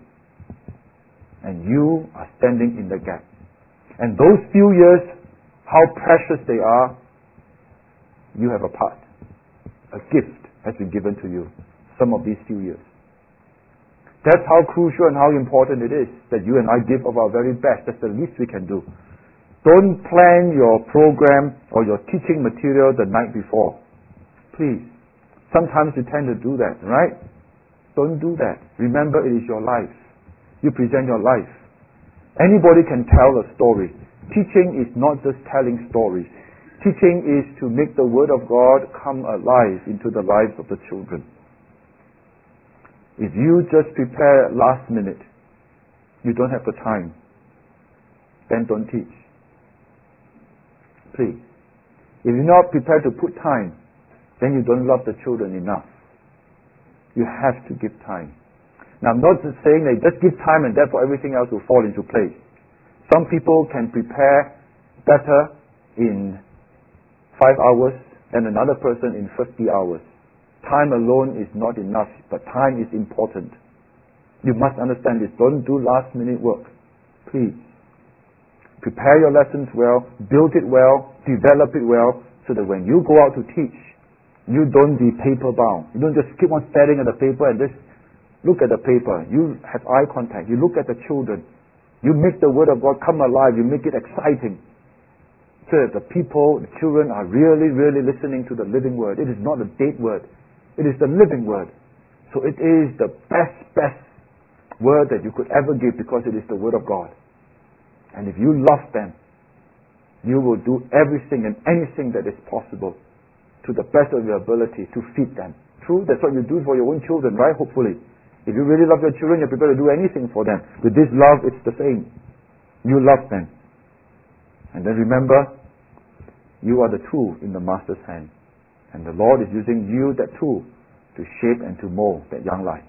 And you are standing in the gap. And those few years, how precious they are, you have a part. A gift has been given to you, some of these few years. That's how crucial and how important it is that you and I give of our very best. That's the least we can do. Don't plan your program or your teaching material the night before. Please. Sometimes you tend to do that, right? Don't do that. Remember, it is your life. You present your life. Anybody can tell a story. Teaching is not just telling stories. Teaching is to make the Word of God come alive into the lives of the children. If you just prepare last minute, you don't have the time, then don't teach. Please. If you're not prepared to put time, then you don't love the children enough. You have to give time. Now, I'm not just saying that just give time and therefore everything else will fall into place. Some people can prepare better in 5 hours than another person in 50 hours. Time alone is not enough, but time is important. You must understand this. Don't do last minute work. Please. Prepare your lessons well, build it well, develop it well, so that when you go out to teach, you don't be paper bound. You don't just keep on staring at the paper and just look at the paper. You have eye contact. You look at the children. You make the Word of God come alive. You make it exciting. So that the people, the children are really, really listening to the living Word. It is not a dead Word. It is the living Word. So it is the best Word that you could ever give, because it is the Word of God. And if you love them, you will do everything and anything that is possible to the best of your ability to feed them. True? That's what you do for your own children, right? Hopefully. If you really love your children, you're prepared to do anything for them. With this love, it's the same. You love them. And then remember, you are the tool in the Master's hand. And the Lord is using you, that tool, to shape and to mold that young life.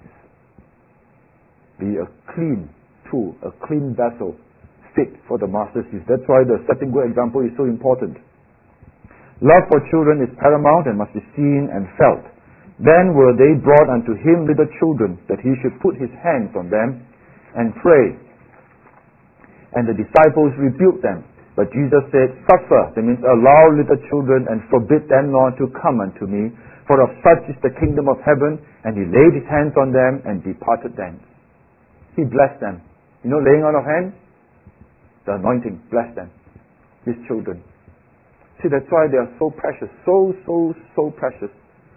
Be a clean tool, a clean vessel, fit for the Master's use. That's why the setting good example is so important. Love for children is paramount and must be seen and felt. Then were they brought unto him little children, that he should put his hands on them and pray. And the disciples rebuked them. But Jesus said, Suffer, that means allow little children and forbid them not to come unto me, for of such is the kingdom of heaven. And he laid his hands on them and departed thence. He blessed them. You know, laying on of hands? The anointing, bless them. His children. See, that's why they are so precious. So precious.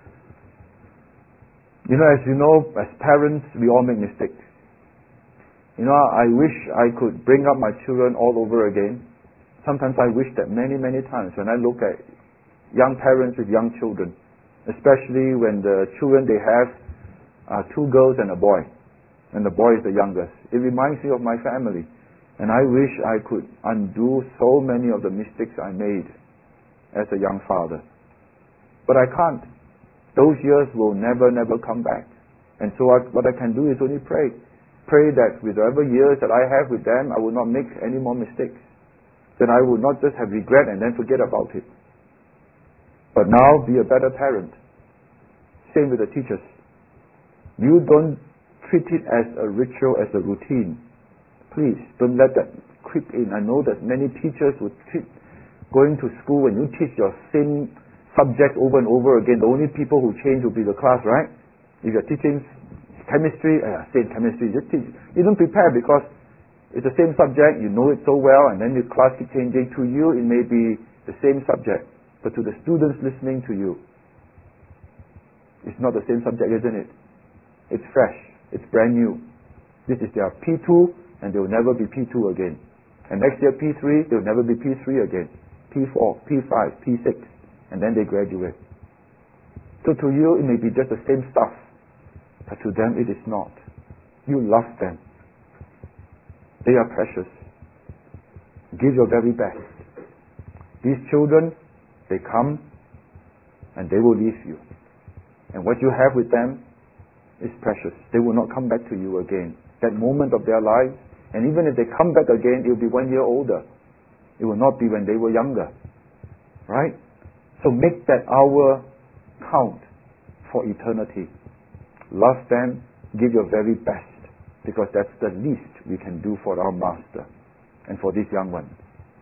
You know, as parents, we all make mistakes. You know, I wish I could bring up my children all over again. Sometimes I wish that many times when I look at young parents with young children, especially when the children they have are 2 girls and a boy, and the boy is the youngest. It reminds me of my family. And I wish I could undo so many of the mistakes I made as a young father. But I can't. Those years will never come back. And so what I can do is only pray. Pray that with whatever years that I have with them, I will not make any more mistakes. That I will not just have regret and then forget about it. But now be a better parent. Same with the teachers. You don't treat it as a ritual, as a routine. Please, don't let that creep in. I know that many teachers would treat going to school when you teach your same subject over and over again. The only people who change will be the class, right? If you're teaching chemistry, same chemistry, just teach. You don't prepare because it's the same subject, you know it so well, and then the class keeps changing. To you, it may be the same subject, but to the students listening to you, it's not the same subject, isn't it? It's fresh. It's brand new. This is their P2, and they will never be P2 again. And next year P3, they will never be P3 again. P4, P5, P6. And then they graduate. So to you, it may be just the same stuff. But to them, it is not. You love them. They are precious. Give your very best. These children, they come and they will leave you. And what you have with them is precious. They will not come back to you again. That moment of their lives, and even if they come back again, it will be 1 year older. It will not be when they were younger. Right? So make that hour count for eternity. Love them, give your very best, because that's the least we can do for our Master and for these young ones.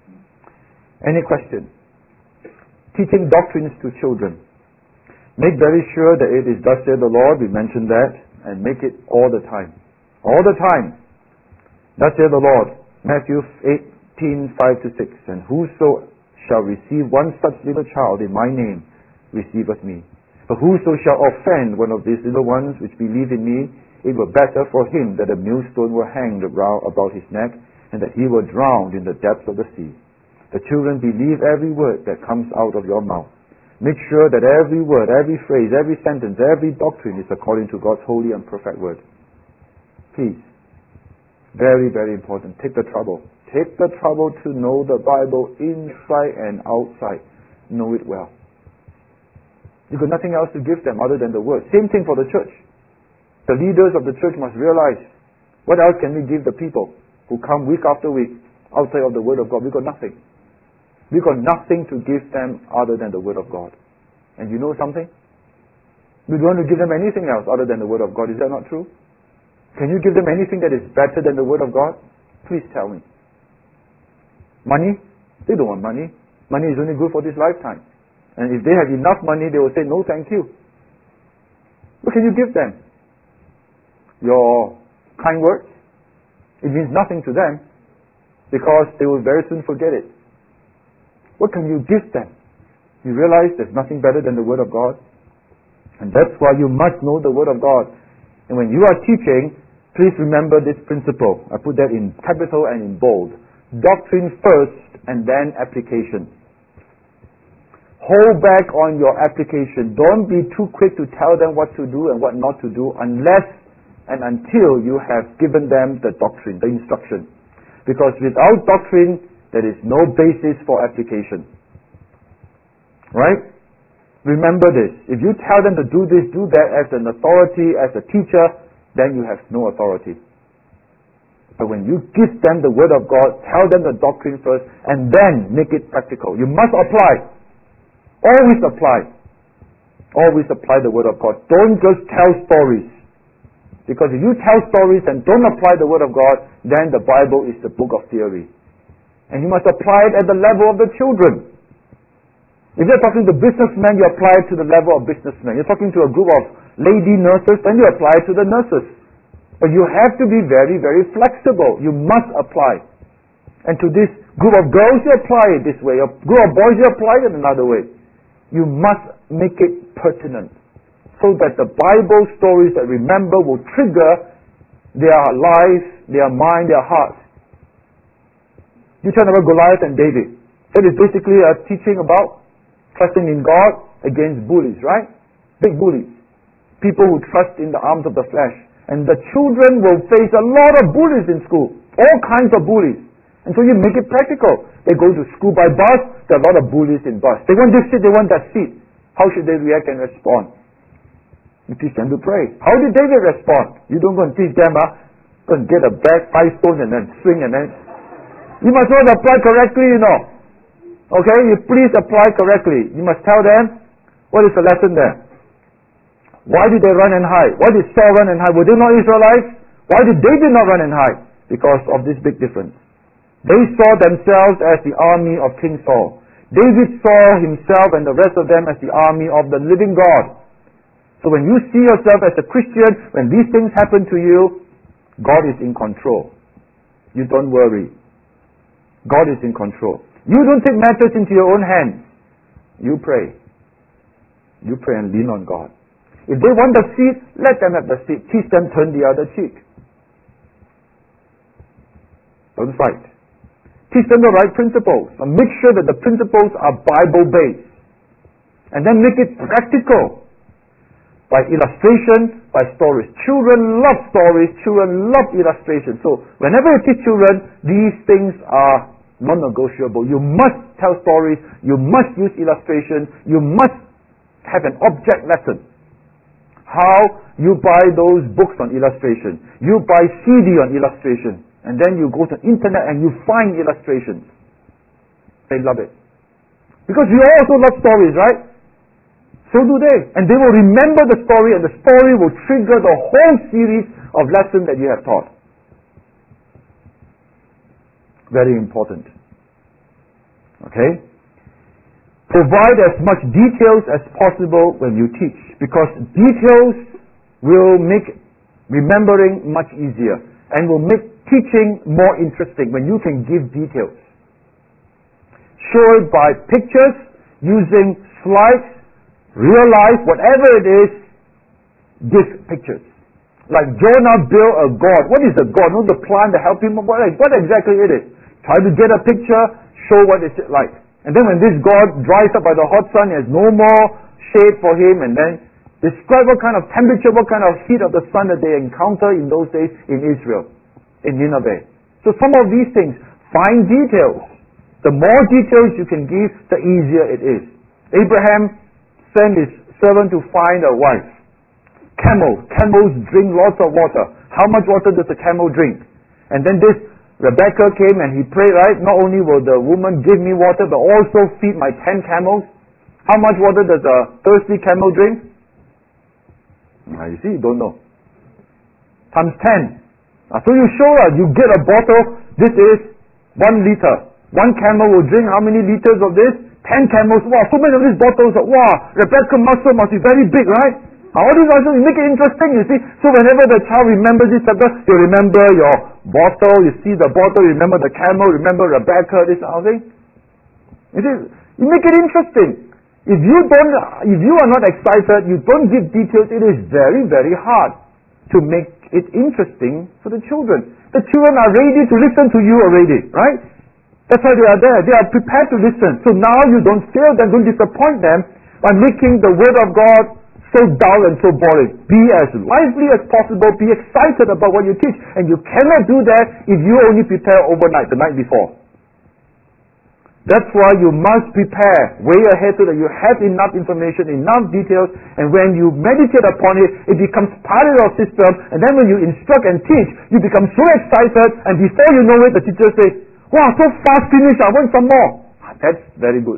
Any question? Teaching doctrines to children. Make very sure that it is thus said the Lord, we mentioned that, and make it all the time. All the time. Thus said the Lord, Matthew 18:5-6, and whoso shall receive one such little child in my name, receiveth me. But whoso shall offend one of these little ones which believe in me, it were better for him that a millstone were hanged about his neck, and that he were drowned in the depths of the sea. The children, believe every word that comes out of your mouth. Make sure that every word, every phrase, every sentence, every doctrine is according to God's holy and perfect word. Please. Very important. Take the trouble. Take the trouble to know the Bible inside and outside. Know it well. You've got nothing else to give them other than the Word. Same thing for the church. The leaders of the church must realize, what else can we give the people who come week after week outside of the Word of God? We've got nothing. We've got nothing to give them other than the Word of God. And you know something? We don't want to give them anything else other than the Word of God. Is that not true? Can you give them anything that is better than the Word of God? Please tell me. Money? They don't want money. Money is only good for this lifetime. And if they have enough money, they will say, no, thank you. What can you give them? Your kind words? It means nothing to them because they will very soon forget it. What can you give them? You realize there's nothing better than the Word of God. And that's why you must know the Word of God. And when you are teaching, please remember this principle. I put that in capital and in bold. Doctrine first and then application. Hold back on your application. Don't be too quick to tell them what to do and what not to do unless and until you have given them the doctrine, the instruction. Because without doctrine, there is no basis for application. Right? Remember this. If you tell them to do this, do that as an authority, as a teacher, then you have no authority. But when you give them the Word of God, tell them the doctrine first, and then make it practical. You must apply. Always apply. Always apply the Word of God. Don't just tell stories. Because if you tell stories and don't apply the Word of God, then the Bible is the book of theory. And you must apply it at the level of the children. If you're talking to businessmen, you apply it to the level of businessmen. You're talking to a group of lady nurses, then you apply it to the nurses. But you have to be very, very flexible. You must apply. And to this group of girls, you apply it this way. A group of boys, you apply it another way. You must make it pertinent, so that the Bible stories that remember will trigger their lives, their mind, their hearts. You turn about Goliath and David. That is basically a teaching about trusting in God against bullies, right? Big bullies. People who trust in the arms of the flesh. And the children will face a lot of bullies in school. All kinds of bullies. And so you make it practical. They go to school by bus, there are a lot of bullies in bus. They want this seat, they want that seat. How should they react and respond? You teach them to pray. How did David respond? You don't go and teach them, go and get a bag, 5 stones and then swing and then... You must not apply correctly, you know. Okay, you please apply correctly. You must tell them, what is the lesson there? Why did they run and hide? Why did Saul run and hide? Were they not Israelites? Why did David not run and hide? Because of this big difference. They saw themselves as the army of King Saul. David saw himself and the rest of them as the army of the living God. So when you see yourself as a Christian, when these things happen to you, God is in control. You don't worry. God is in control. You don't take matters into your own hands. You pray. You pray and lean on God. If they want the seat, let them have the seat. Teach them turn the other cheek. Don't fight. Teach them the right principles. And make sure that the principles are Bible-based. And then make it practical. By illustration, by stories. Children love stories. Children love illustration. So whenever you teach children, these things are non-negotiable. You must tell stories. You must use illustration. You must have an object lesson. How you buy those books on illustration. You buy CD on illustration. And then you go to internet and you find illustrations. They love it. Because you also love stories, right? So do they. And they will remember the story, and the story will trigger the whole series of lessons that you have taught. Very important. Okay? Provide as much details as possible when you teach, because details will make remembering much easier and will make teaching more interesting when you can give details. Show it by pictures, using slides, real life, whatever it is, give pictures. Like Jonah built a god. What is a god? Not the plant to help him. What exactly it is? Try to get a picture, show what is it like. And then when this god dries up by the hot sun, he has no more shade for him, and then describe what kind of temperature, what kind of heat of the sun that they encounter in those days in Israel, in Nineveh. So some of these things, find details. The more details you can give, the easier it is. Abraham sent his servant to find a wife. Camels drink lots of water. How much water does a camel drink? And then this Rebecca came and he prayed, right? Not only will the woman give me water, but also feed my 10 camels. How much water does a thirsty camel drink? You see, you don't know. Times 10. So you show her, you get a bottle, this is 1 liter. 1 camel will drink how many liters of this? 10 camels. Wow, so many of these bottles. Wow, Rebecca muscle must be very big, right? All these muscles, you make it interesting, you see. So whenever the child remembers this chapter, you remember your bottle, you see the bottle, you remember the camel, remember Rebecca, this kind of thing. You see, you make it interesting. If you are not excited, you don't give details, it is very, very hard to make it interesting for the children. The children are ready to listen to you already, right? That's why they are there. They are prepared to listen. So now you don't fail them, don't disappoint them by making the Word of God so dull and so boring. Be as lively as possible. Be excited about what you teach. And you cannot do that if you only prepare overnight, the night before. That's why you must prepare way ahead so that you have enough information, enough details, and when you meditate upon it, it becomes part of your system, and then when you instruct and teach, you become so excited, and before you know it, the teacher says, wow, so fast finished, I want some more. That's very good.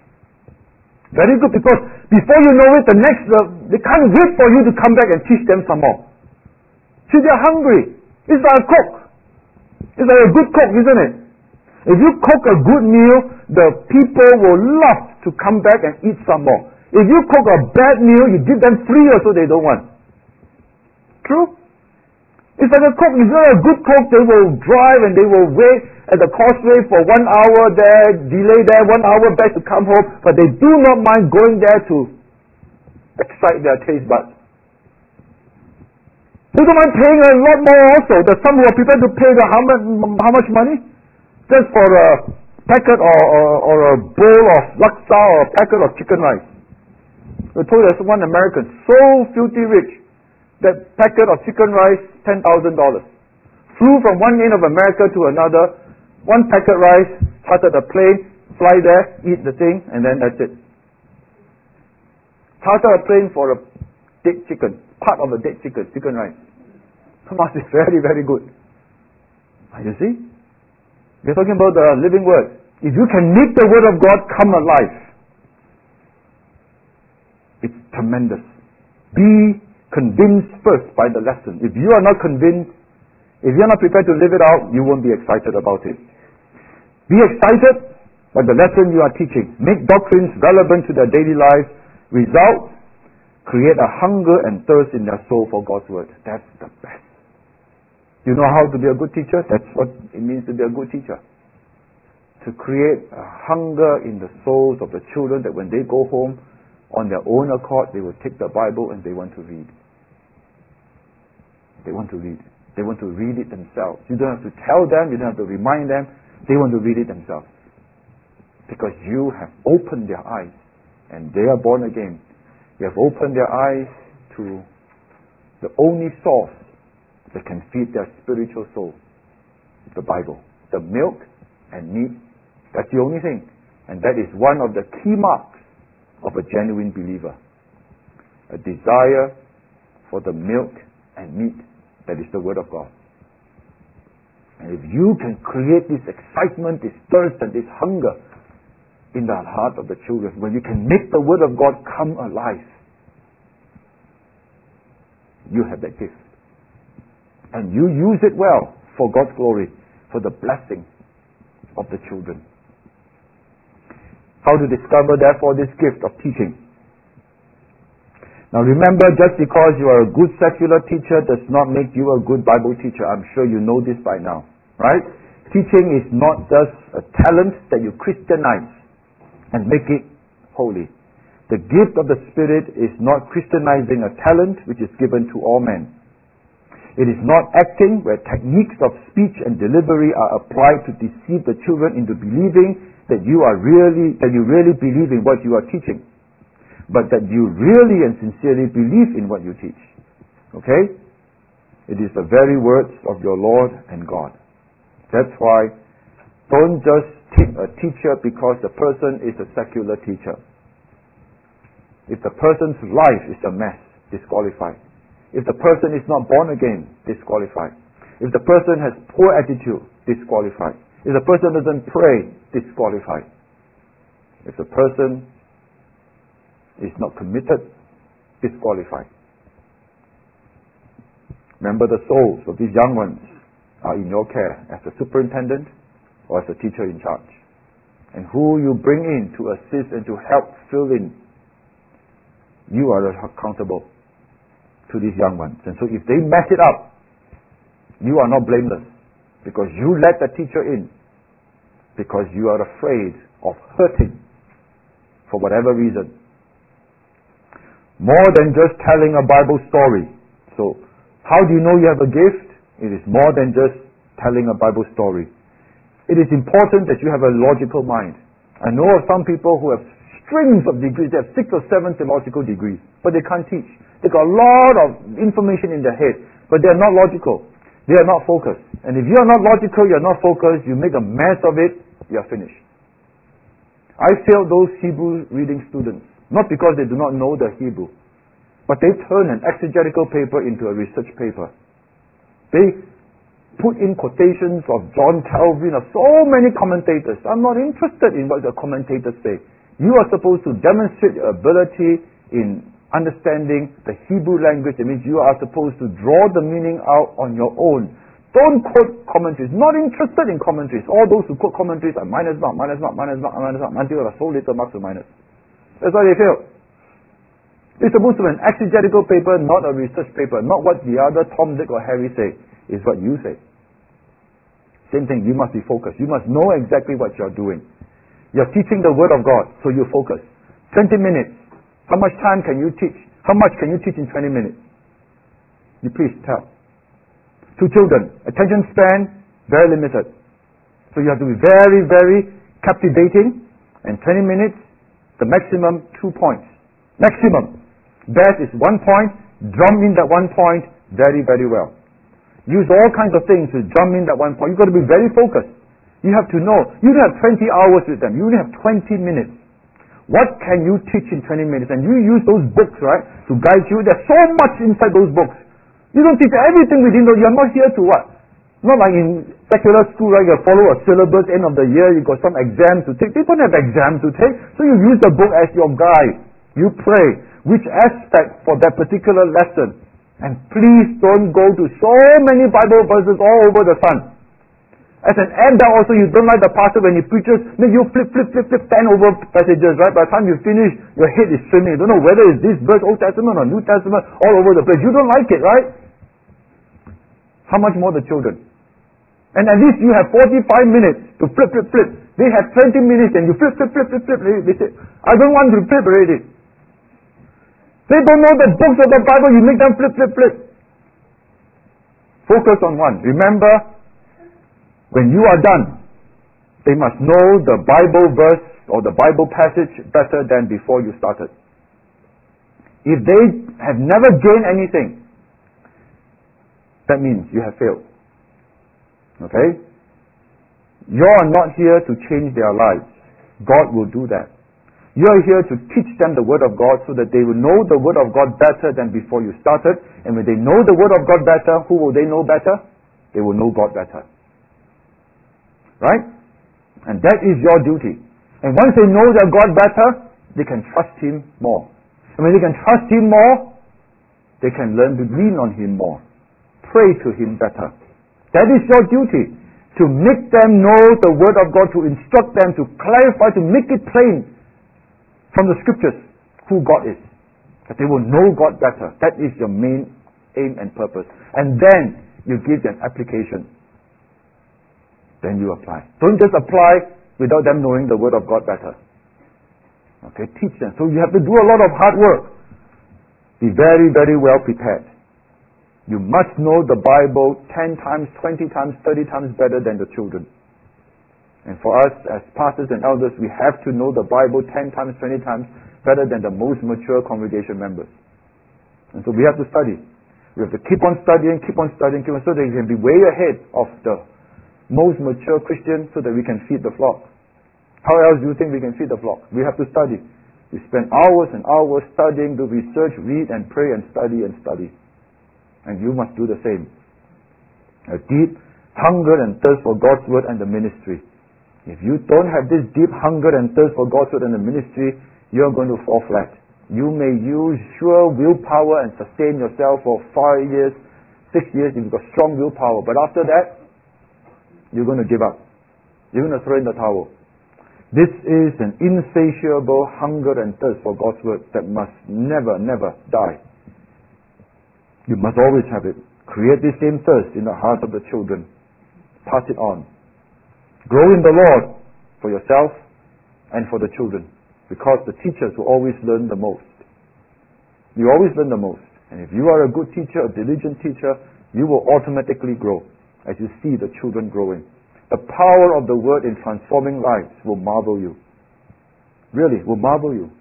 Very good, because before you know it, they can't wait for you to come back and teach them some more. See, they're hungry. It's like a cook. It's like a good cook, isn't it? If you cook a good meal, the people will love to come back and eat some more. If you cook a bad meal, you give them free also they don't want. True? It's like a cook. If you're a good cook, they will drive and they will wait at the causeway for 1 hour there, delay there, 1 hour back to come home, but they do not mind going there to excite their taste buds. They don't mind paying a lot more also. There's some who are prepared to pay how much money? Just for a packet or a bowl of laksa or a packet of chicken rice. I told us one American, so filthy rich, that packet of chicken rice, $10,000. Flew from one end of America to another, one packet rice, chartered a plane, fly there, eat the thing, and then that's it. Charter a plane for a dead chicken, part of a dead chicken rice. It must be very, very good. You see? We're talking about the living word. If you can make the word of God come alive, it's tremendous. Be convinced first by the lesson. If you are not convinced, if you are not prepared to live it out, you won't be excited about it. Be excited by the lesson you are teaching. Make doctrines relevant to their daily life. Result, create a hunger and thirst in their soul for God's word. That's the best. You know how to be a good teacher? That's what it means to be a good teacher. To create a hunger in the souls of the children that when they go home, on their own accord, they will take the Bible and they want to read. They want to read. They want to read it themselves. You don't have to tell them, you don't have to remind them. They want to read it themselves. Because you have opened their eyes and they are born again. You have opened their eyes to the only source that can feed their spiritual soul, the Bible. The milk and meat, that's the only thing. And that is one of the key marks of a genuine believer. A desire for the milk and meat that is the Word of God. And if you can create this excitement, this thirst and this hunger in the heart of the children, when you can make the Word of God come alive, you have that gift. And you use it well for God's glory, for the blessing of the children. How to discover, therefore, this gift of teaching? Now remember, just because you are a good secular teacher does not make you a good Bible teacher. I'm sure you know this by now, right? Teaching is not just a talent that you Christianize and make it holy. The gift of the Spirit is not Christianizing a talent which is given to all men. It is not acting where techniques of speech and delivery are applied to deceive the children into believing that you really believe in what you are teaching, but that you really and sincerely believe in what you teach. Okay? It is the very words of your Lord and God. That's why don't just take a teacher because the person is a secular teacher. If the person's life is a mess, disqualified. If the person is not born again, disqualified. If the person has poor attitude, disqualified. If the person doesn't pray, disqualified. If the person is not committed, disqualified. Remember, the souls of these young ones are in your care as a superintendent or as a teacher in charge. And who you bring in to assist and to help fill in, you are accountable to these young ones. And so if they mess it up, you are not blameless because you let the teacher in because you are afraid of hurting for whatever reason. More than just telling a Bible story. So how do you know you have a gift? It is more than just telling a Bible story. It is important that you have a logical mind. I know of some people who have strings of degrees. They have 6 or 7 theological degrees, but they can't teach. They've got a lot of information in their head, but they're not logical. They are not focused. And if you are not logical, you are not focused, you make a mess of it, you are finished. I failed those Hebrew reading students, not because they do not know the Hebrew, but they turn an exegetical paper into a research paper. They put in quotations of John Calvin, of so many commentators. I'm not interested in what the commentators say. You are supposed to demonstrate your ability in understanding the Hebrew language. It means you are supposed to draw the meaning out on your own. Don't quote commentaries. Not interested in commentaries. All those who quote commentaries are minus mark, minus mark, minus mark, minus mark, until there are so little marks to minus. That's why they fail. It's supposed to be an exegetical paper, not a research paper. Not what the other Tom, Dick or Harry say. It's what you say. Same thing, you must be focused. You must know exactly what you're doing. You're teaching the Word of God, so you focus. 20 minutes. How much time can you teach? How much can you teach in 20 minutes? You please tell. To children, attention span, very limited. So you have to be very, very captivating. And 20 minutes, the maximum 2 points. Maximum. Best is 1 point. Drum in that 1 point very, very well. Use all kinds of things to drum in that 1 point. You've got to be very focused. You have to know. You don't have 20 hours with them. You only have 20 minutes. What can you teach in 20 minutes? And you use those books, right, to guide you. There's so much inside those books. You don't teach everything within those. You're not here to what? Not like in secular school, right? You follow a syllabus, end of the year, you got some exams to take. They don't have exams to take. So you use the book as your guide. You pray. Which aspect for that particular lesson? And please don't go to so many Bible verses all over the sun. As an adult also, you don't like the pastor when he preaches, make you flip 10 over passages, right? By the time you finish, your head is swimming. You don't know whether it's this verse, Old Testament or New Testament, all over the place. You don't like it, right? How much more the children? And at least you have 45 minutes to flip. They have 20 minutes and you flip. They say, I don't want to flip already. They don't know the books of the Bible, you make them flip. Focus on one. Remember, when you are done, they must know the Bible verse or the Bible passage better than before you started. If they have never gained anything, that means you have failed. Okay? You are not here to change their lives. God will do that. You are here to teach them the Word of God so that they will know the Word of God better than before you started. And when they know the Word of God better, who will they know better? They will know God better. Right? And that is your duty. And once they know their God better, they can trust Him more. And when they can trust Him more, they can learn to lean on Him more. Pray to Him better. That is your duty. To make them know the Word of God, to instruct them, to clarify, to make it plain from the Scriptures who God is. That they will know God better. That is your main aim and purpose. And then you give them application. Then you apply. Don't just apply without them knowing the Word of God better. Okay, teach them. So you have to do a lot of hard work. Be very, very well prepared. You must know the Bible 10 times, 20 times, 30 times better than the children. And for us as pastors and elders, we have to know the Bible 10 times, 20 times better than the most mature congregation members. And so we have to study. We have to keep on studying, so that we can be way ahead of the most mature Christian so that we can feed the flock. How else do you think we can feed the flock? We have to study. We spend hours and hours studying, do research, read and pray and study. And you must do the same. A deep hunger and thirst for God's Word and the ministry. If you don't have this deep hunger and thirst for God's Word and the ministry, you're going to fall flat. You may use sure willpower and sustain yourself for 5 years, 6 years if you've got strong willpower. But after that, you're going to give up. You're going to throw in the towel. This is an insatiable hunger and thirst for God's Word that must never die. You must always have it. Create this same thirst in the hearts of the children. Pass it on. Grow in the Lord for yourself and for the children, because the teachers will always learn the most. You always learn the most. And if you are a good teacher, a diligent teacher, you will automatically grow as you see the children growing. The power of the Word in transforming lives will marvel you. Really, will marvel you.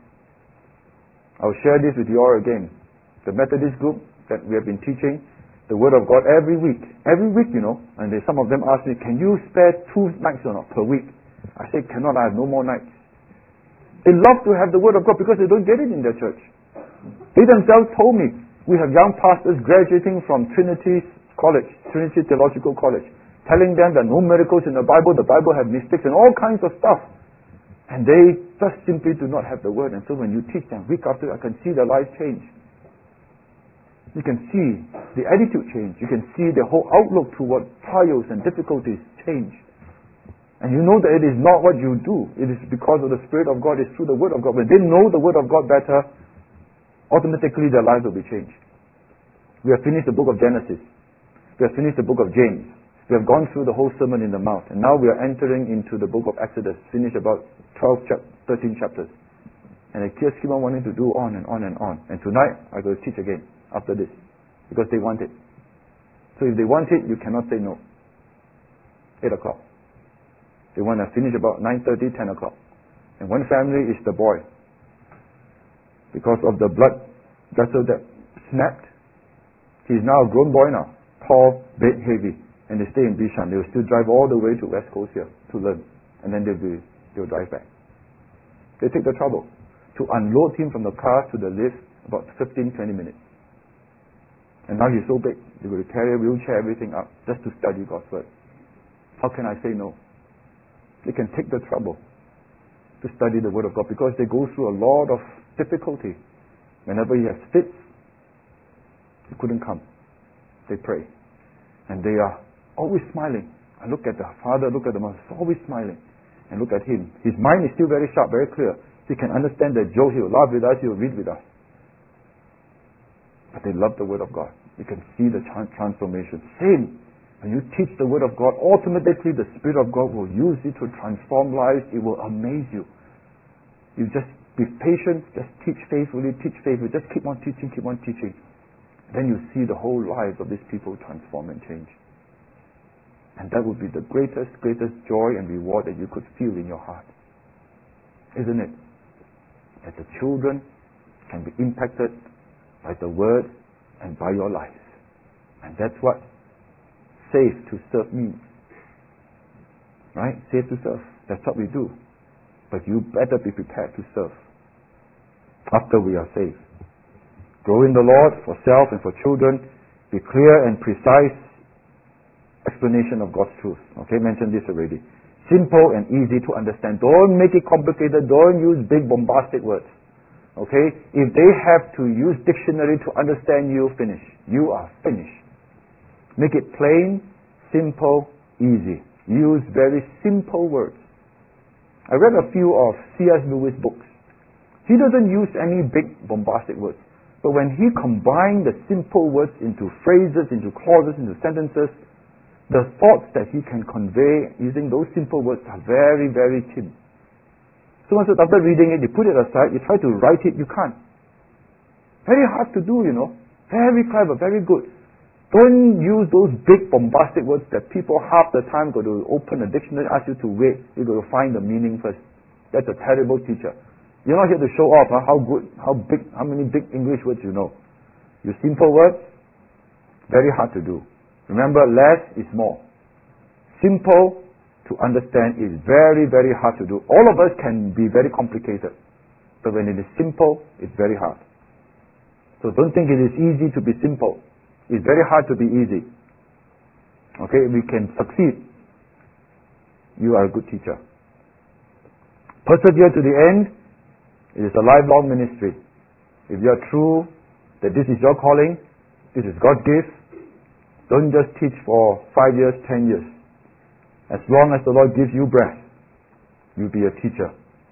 I'll share this with you all again. The Methodist group that we have been teaching the Word of God every week. Every week, you know. And some of them ask me, can you spare 2 nights or not per week? I say, cannot, I have no more nights. They love to have the Word of God because they don't get it in their church. They themselves told me, we have young pastors graduating from Trinity Theological College, telling them that no miracles in the Bible has mistakes and all kinds of stuff. And they just simply do not have the Word. And so when you teach them, week after week, I can see their lives change. You can see the attitude change. You can see the whole outlook toward trials and difficulties change. And you know that it is not what you do. It is because of the Spirit of God. It's through the Word of God. When they know the Word of God better, automatically their lives will be changed. We have finished the book of Genesis. We have finished the book of James. We have gone through the whole Sermon in the Mount. And now we are entering into the book of Exodus. Finished about 13 chapters. And they just keep on wanting to do on and on and on. And tonight, I'm going to teach again after this. Because they want it. So if they want it, you cannot say no. 8 o'clock. They want to finish about 9:30, 10 o'clock. And one family is the boy. Because of the blood vessel that snapped, he's now a grown boy now. Tall, big, heavy. And they stay in Bishan. They will still drive all the way to West Coast here to learn. And then they'll drive back. They take the trouble to unload him from the car to the lift about 15, 20 minutes. And now he's so big, they will carry a wheelchair, everything up, just to study God's Word. How can I say no? They can take the trouble to study the Word of God because they go through a lot of difficulty. Whenever he has fits, he couldn't come. They pray. And they are always smiling. I look at the father, look at the mother, always smiling. And look at him. His mind is still very sharp, very clear. He can understand the joke, he will laugh with us, he will read with us. But they love the Word of God. You can see the transformation. Same. When you teach the Word of God, automatically the Spirit of God will use it to transform lives. It will amaze you. You just be patient, just teach faithfully, just keep on teaching, keep on teaching. Then you see the whole lives of these people transform and change. And that would be the greatest joy and reward that you could feel in your heart. Isn't it? That the children can be impacted by the Word and by your life. And that's what save to serve means. Right? Save to serve. That's what we do. But you better be prepared to serve after we are saved. Grow in the Lord for self and for children. Be clear and precise explanation of God's truth. Okay, mentioned this already. Simple and easy to understand. Don't make it complicated. Don't use big bombastic words. Okay? If they have to use dictionary to understand you, finish. You are finished. Make it plain, simple, easy. Use very simple words. I read a few of C.S. Lewis' books. He doesn't use any big bombastic words. But when he combined the simple words into phrases, into clauses, into sentences, the thoughts that he can convey using those simple words are very, very thin. So once after reading it, you put it aside, you try to write it, you can't. Very hard to do, you know. Very clever, very good. Don't use those big bombastic words that people half the time go to open a dictionary, ask you to wait, you got to find the meaning first. That's a terrible teacher. You're not here to show off how good, how many big English words you know. Use simple words, very hard to do. Remember, less is more. Simple to understand is very, very hard to do. All of us can be very complicated. But when it is simple, it's very hard. So don't think it is easy to be simple. It's very hard to be easy. Okay, we can succeed. You are a good teacher. Persevere to the end. It is a lifelong ministry. If you are true that this is your calling, this is God's gift, don't just teach for 5 years, 10 years. As long as the Lord gives you breath, you'll be a teacher.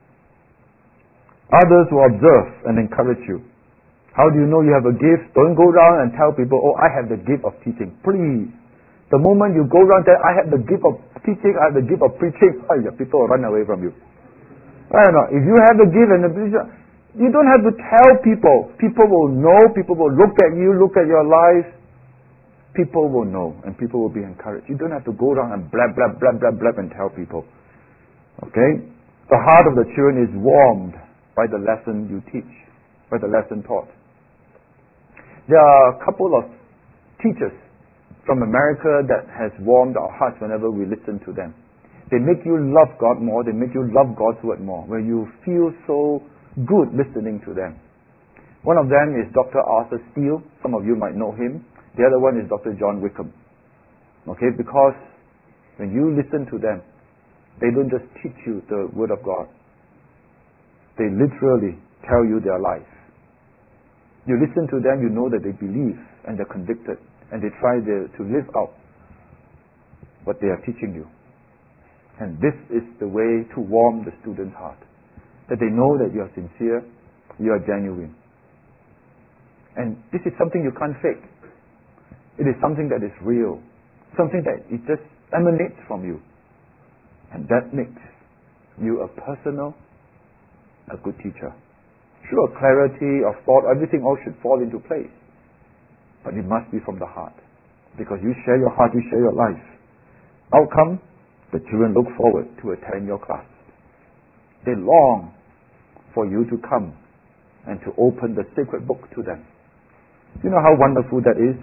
Others will observe and encourage you. How do you know you have a gift? Don't go around and tell people, oh, I have the gift of teaching. Please. The moment you go around there, I have the gift of teaching, I have the gift of preaching, people will run away from you. I don't know. If you have the gift and the preaching, you don't have to tell people. People will know, people will look at you, look at your life. People will know and people will be encouraged. You don't have to go around and blab and tell people. Okay? The heart of the children is warmed by the lesson you teach, by the lesson taught. There are a couple of teachers from America that has warmed our hearts whenever we listen to them. They make you love God more, they make you love God's Word more, where you feel so good listening to them. One of them is Dr. Arthur Steele. Some of you might know him. The other one is Dr. John Wickham. Okay, because when you listen to them, they don't just teach you the Word of God. They literally tell you their life. You listen to them, you know that they believe and they're convicted and they try to live out what they are teaching you. And this is the way to warm the student's heart. That they know that you are sincere, you are genuine. And this is something you can't fake. It is something that is real. Something that it just emanates from you. And that makes you a personal, a good teacher. Sure, clarity of thought, everything all should fall into place. But it must be from the heart. Because you share your heart, you share your life. Outcome, the children look forward to attend your class. They long for you to come and to open the sacred book to them. You know how wonderful that is?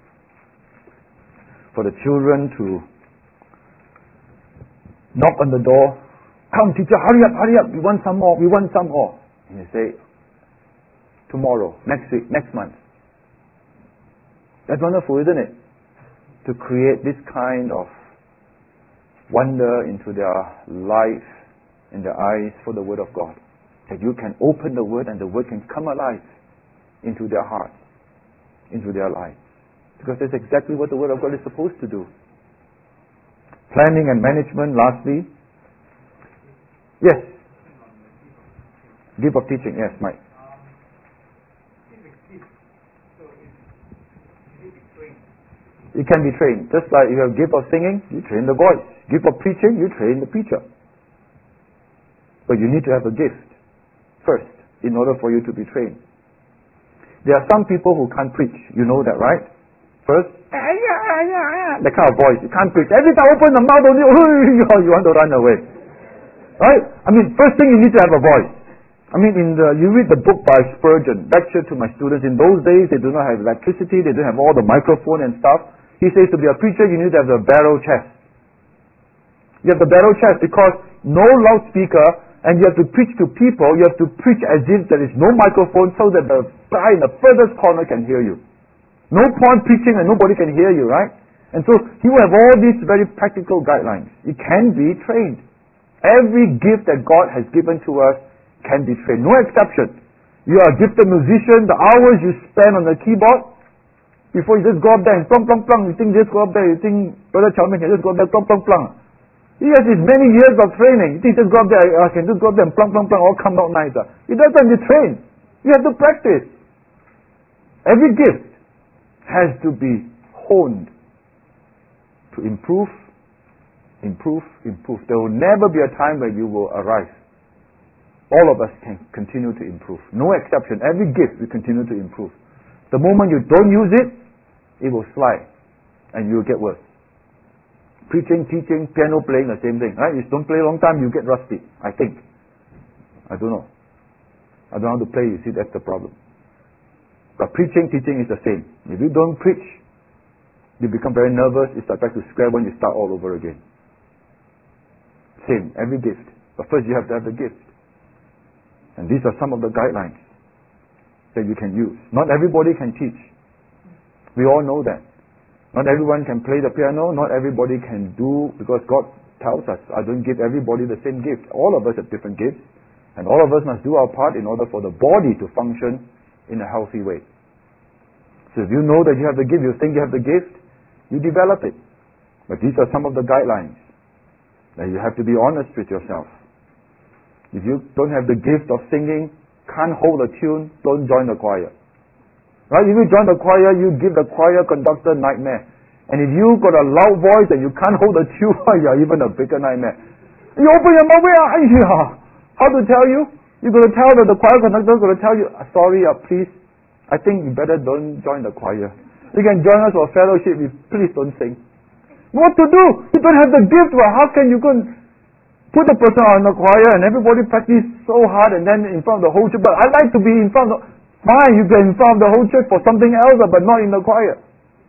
For the children to knock on the door, come teacher, hurry up, we want some more. And you say, tomorrow, next week, next month. That's wonderful, isn't it? To create this kind of wonder into their life, in their eyes for the Word of God. That you can open the Word and the Word can come alive into their hearts, into their lives. Because that's exactly what the Word of God is supposed to do. Planning and management, lastly. Yes. Gift of teaching, yes, Mike. It can be trained. Just like you have gift of singing, you train the voice. Gift of preaching, you train the preacher. But you need to have a gift first in order for you to be trained. There are some people who can't preach. You know that, right? First, that kind of voice. You can't preach. Every time open the mouth, only you want to run away. Right? I mean, first thing you need to have a voice. I mean, you read the book by Spurgeon, lecture to my students. In those days, they do not have electricity. They don't have all the microphone and stuff. He says to be a preacher, you need to have the barrel chest. You have the barrel chest because no loudspeaker, and you have to preach to people. You have to preach as if there is no microphone so that the guy in the furthest corner can hear you. No point preaching and nobody can hear you, right? And so he will have all these very practical guidelines. It can be trained. Every gift that God has given to us can be trained. No exception. You are a gifted musician, the hours you spend on the keyboard, before you just go up there and plong, plong, plong, you think just go up there, you think Brother Chalman can just go up there, plong, plong, plong. He has his many years of training. You think just go up there, I can just go up there and plong, plong, plong, all come out nicer. It doesn't, you train. You have to practice. Every gift has to be honed to improve. There will never be a time where you will arrive. All of us can continue to improve. No exception. Every gift will continue to improve. The moment you don't use it, it will slide and you will get worse. Preaching, teaching, piano playing, the same thing. Right? You don't play a long time, you get rusty, I think. I don't know. I don't know how to play, you see, that's the problem. But preaching, teaching is the same. If you don't preach, you become very nervous, you start back to square one, you start all over again. Same, every gift. But first you have to have the gift. And these are some of the guidelines that you can use. Not everybody can teach. We all know that. Not everyone can play the piano, not everybody can do, because God tells us, I don't give everybody the same gift. All of us have different gifts, and all of us must do our part in order for the body to function in a healthy way. So if you know that you have the gift, you think you have the gift, you develop it. But these are some of the guidelines that you have to be honest with yourself. If you don't have the gift of singing, can't hold a tune, don't join the choir. Right? If you join the choir, you give the choir conductor nightmare. And if you got a loud voice and you can't hold a tune, you're even a bigger nightmare. You open your mouth, how to tell you? You're going to tell that the choir conductor is going to tell you, sorry, please, I think you better don't join the choir. You can join us for fellowship, please don't sing. What to do? You don't have the gift. Well, how can you go and put the person on the choir and everybody practice so hard and then in front of the whole church? But I like to be in front of... Fine, you get in front of the whole church for something else, but not in the choir.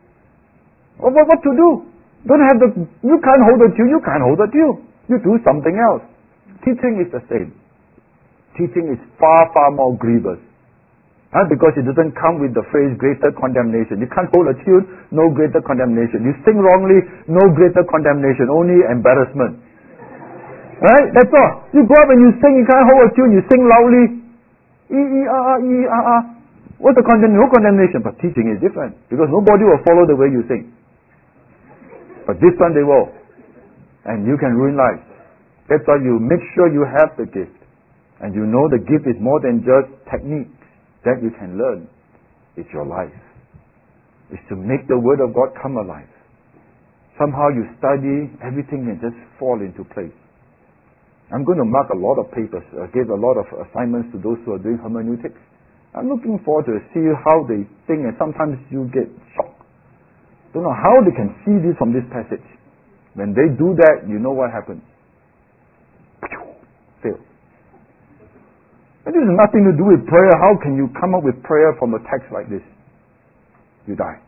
What to do? You can't hold the tune, you can't hold the tune. You do something else. Teaching is the same. Teaching is far, far more grievous. Because it doesn't come with the phrase greater condemnation. You can't hold a tune, no greater condemnation. You sing wrongly, no greater condemnation, only embarrassment. Right? That's all. You go up and you sing, you can't hold a tune, you sing loudly. E-E-R-R. What's the condemnation? No condemnation, but teaching is different. Because nobody will follow the way you sing. But this one they will. And you can ruin lives. That's why you make sure you have the gift. And you know the gift is more than just techniques that you can learn. It's your life. It's to make the Word of God come alive. Somehow you study, everything can just fall into place. I'm going to mark a lot of papers. I gave a lot of assignments to those who are doing hermeneutics. I'm looking forward to see how they think, and sometimes you get shocked. Don't know how they can see this from this passage. When they do that, you know what happens. Fail. And this has nothing to do with prayer. How can you come up with prayer from a text like this? You die.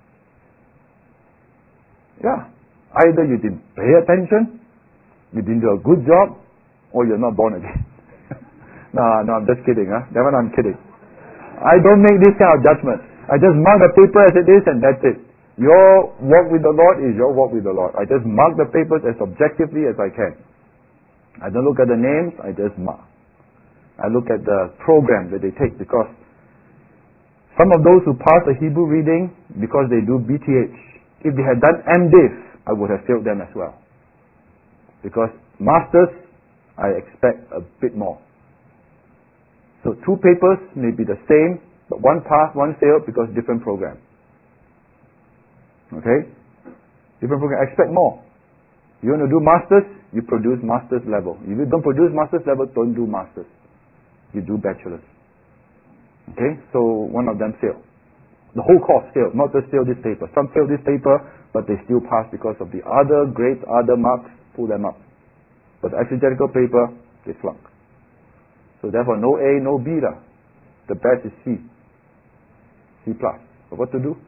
Yeah. Either you didn't pay attention, you didn't do a good job, or you're not born again. No, I'm just kidding. That one I'm kidding. I don't make this kind of judgment. I just mark the paper as it is and that's it. Your walk with the Lord is your walk with the Lord. I just mark the papers as objectively as I can. I don't look at the names, I just mark. I look at the program that they take, because some of those who pass the Hebrew reading, because they do BTH, if they had done MDiv, I would have failed them as well. Because masters, I expect a bit more. So 2 papers may be the same, but one passed, one failed because different program. Okay? Different program. I expect more. You want to do masters, you produce masters level. If you don't produce masters level, don't do masters. You do bachelors. Okay? So one of them failed. The whole course failed, not just failed this paper. Some failed this paper, but they still passed because of the other grades, other marks, pull them up. But the exegetical paper, they flunk. So therefore, no A, no B lah. The best is C. C+. But what to do?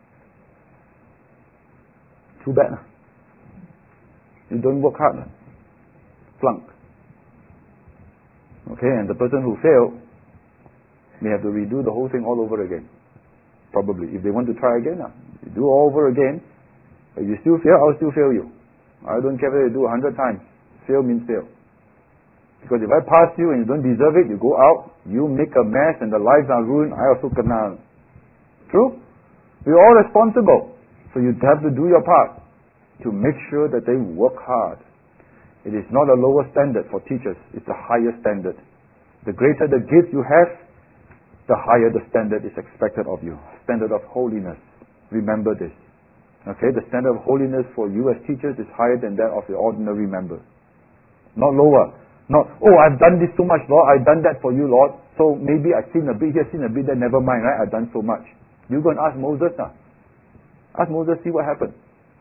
Too bad lah. You don't work hard lah. Flunk. Okay, and the person who failed may have to redo the whole thing all over again. Probably. If they want to try again, you do all over again. If you still fail, I'll still fail you. I don't care whether you do 100 times. Fail means fail. Because if I pass you and you don't deserve it, you go out, you make a mess and the lives are ruined, I also kena. True? We're all responsible. So you have to do your part to make sure that they work hard. It is not a lower standard for teachers, it's a higher standard. The greater the gift you have, the higher the standard is expected of you. Standard of holiness. Remember this. Okay, the standard of holiness for you as teachers is higher than that of the ordinary member. Not lower. Not, oh, I've done this so much, Lord, I've done that for you, Lord, so maybe I've seen a bit here, seen a bit there, never mind, right? I've done so much. You go and ask Moses now. Ask Moses, see what happened.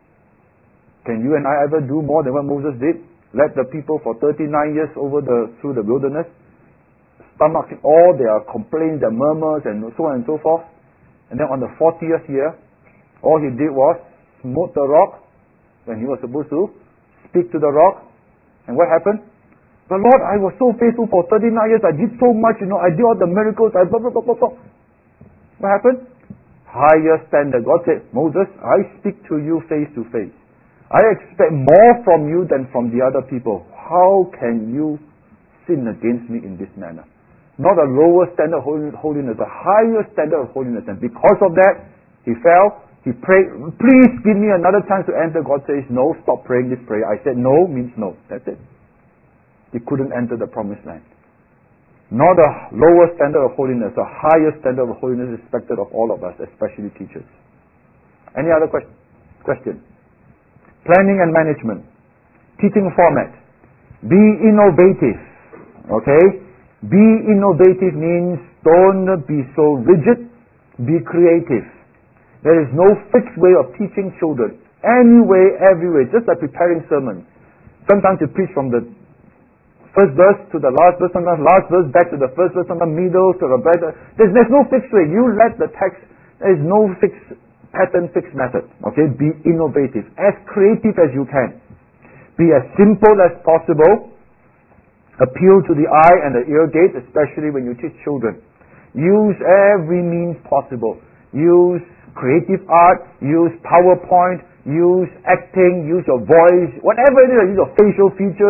Can you and I ever do more than what Moses did? Led the people for 39 years through the wilderness, stomach all their complaints, their murmurs, and so on and so forth. And then on the 40th year, all he did was smote the rock when he was supposed to speak to the rock. And what happened? But Lord, I was so faithful for 39 years. I did so much, I did all the miracles. I blah, blah, blah, blah, blah. What happened? Higher standard. God said, Moses, I speak to you face to face. I expect more from you than from the other people. How can you sin against me in this manner? Not a lower standard of holiness, a higher standard of holiness. And because of that, he fell. He prayed, please give me another chance to enter. God says, no, stop praying this prayer. I said, no means no. That's it. He couldn't enter the promised land. Not a lower standard of holiness, a higher standard of holiness is expected of all of us, especially teachers. Any other question? Planning and management. Teaching format. Be innovative. Okay? Be innovative means don't be so rigid. Be creative. There is no fixed way of teaching children. Any way, every way. Just like preparing sermons. Sometimes you preach from the first verse to the last verse, sometimes last verse back to the first verse, sometimes middle to the back. There's no fixed way. You let the text, there is no fixed pattern, fixed method. Okay? Be innovative. As creative as you can. Be as simple as possible. Appeal to the eye and the ear gate, especially when you teach children. Use every means possible. Use creative art, use PowerPoint, use acting, use your voice, whatever it is, use your facial features,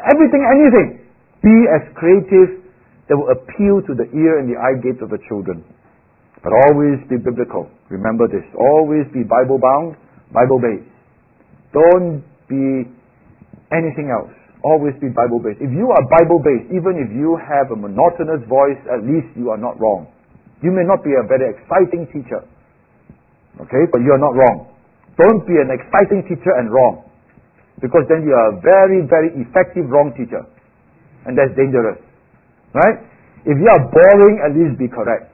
everything, anything. Be as creative that will appeal to the ear and the eye gates of the children. But always be biblical. Remember this. Always be Bible-bound, Bible-based. Don't be anything else. Always be Bible-based. If you are Bible-based, even if you have a monotonous voice, at least you are not wrong. You may not be a very exciting teacher. Okay? But you are not wrong. Don't be an exciting teacher and wrong. Because then you are a very, very effective wrong teacher. And that's dangerous. Right? If you are boring, at least be correct.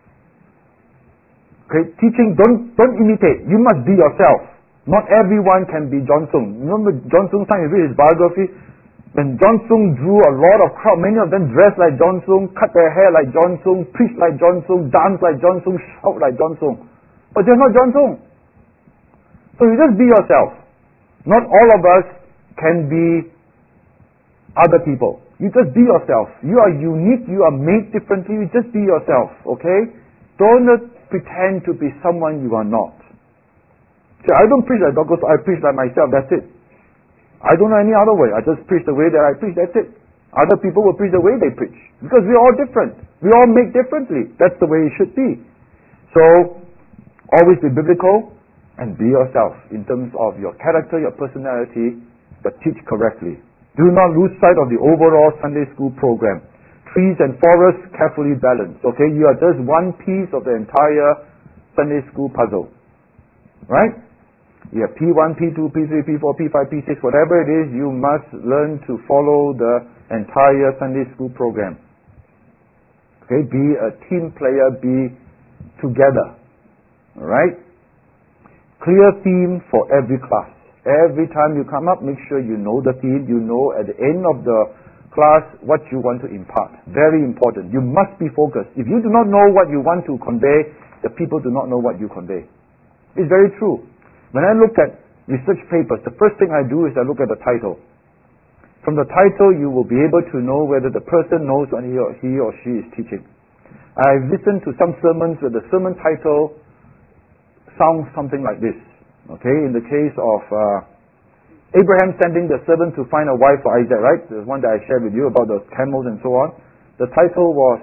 Okay? Teaching, don't imitate. You must be yourself. Not everyone can be John Sung. Remember John Sung's time, you read his biography? When John Sung drew a lot of crowd, many of them dressed like John Sung, cut their hair like John Sung, preach like John Sung, dance like John Sung, shout like John Sung. But they're not John Sung. So you just be yourself. Not all of us can be other people. You just be yourself. You are unique. You are made differently. You just be yourself. Okay? Don't pretend to be someone you are not. See, I don't preach like Dr. I preach like myself. That's it. I don't know any other way. I just preach the way that I preach. That's it. Other people will preach the way they preach. Because we're all different. We all make differently. That's the way it should be. So, always be biblical and be yourself in terms of your character, your personality, but teach correctly. Do not lose sight of the overall Sunday school program. Trees and forests carefully balanced. Okay, you are just one piece of the entire Sunday school puzzle. Right? You have P1, P2, P3, P4, P5, P6, whatever it is, you must learn to follow the entire Sunday school program. Okay, be a team player, be together. Alright? Clear theme for every class. Every time you come up, make sure you know the theme, you know at the end of the class what you want to impart. Very important. You must be focused. If you do not know what you want to convey, the people do not know what you convey. It's very true. When I look at research papers, the first thing I do is I look at the title. From the title, you will be able to know whether the person knows what he or she is teaching. I've listened to some sermons where the sermon title sounds something like this. Okay, in the case of Abraham sending the servant to find a wife for Isaac, right? There's one that I shared with you about the camels and so on. The title was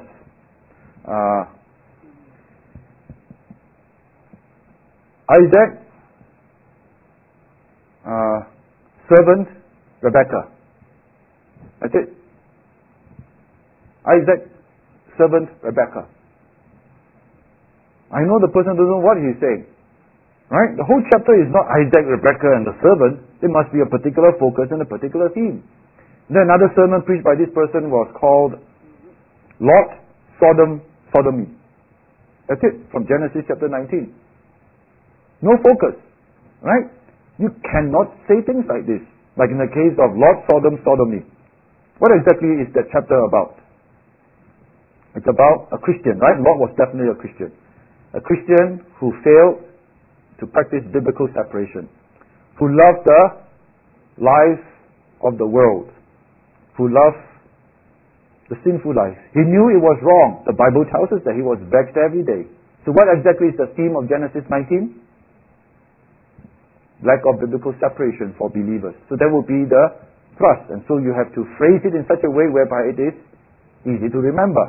Isaac, servant, Rebecca. That's it. Isaac, servant, Rebecca. I know the person doesn't know what he's saying. Right? The whole chapter is not Isaac, Rebecca, and the servant. There must be a particular focus and a particular theme. Then another sermon preached by this person was called Lot, Sodom, Sodomy. That's it, from Genesis chapter 19. No focus. Right? You cannot say things like this. Like in the case of Lot, Sodom, Sodomy. What exactly is that chapter about? It's about a Christian, right? Lot was definitely a Christian. A Christian who failed to practice biblical separation. Who loved the life of the world. Who loved the sinful life. He knew it was wrong. The Bible tells us that he was vexed every day. So what exactly is the theme of Genesis 19? Lack of biblical separation for believers. So that will be the thrust. And so you have to phrase it in such a way whereby it is easy to remember.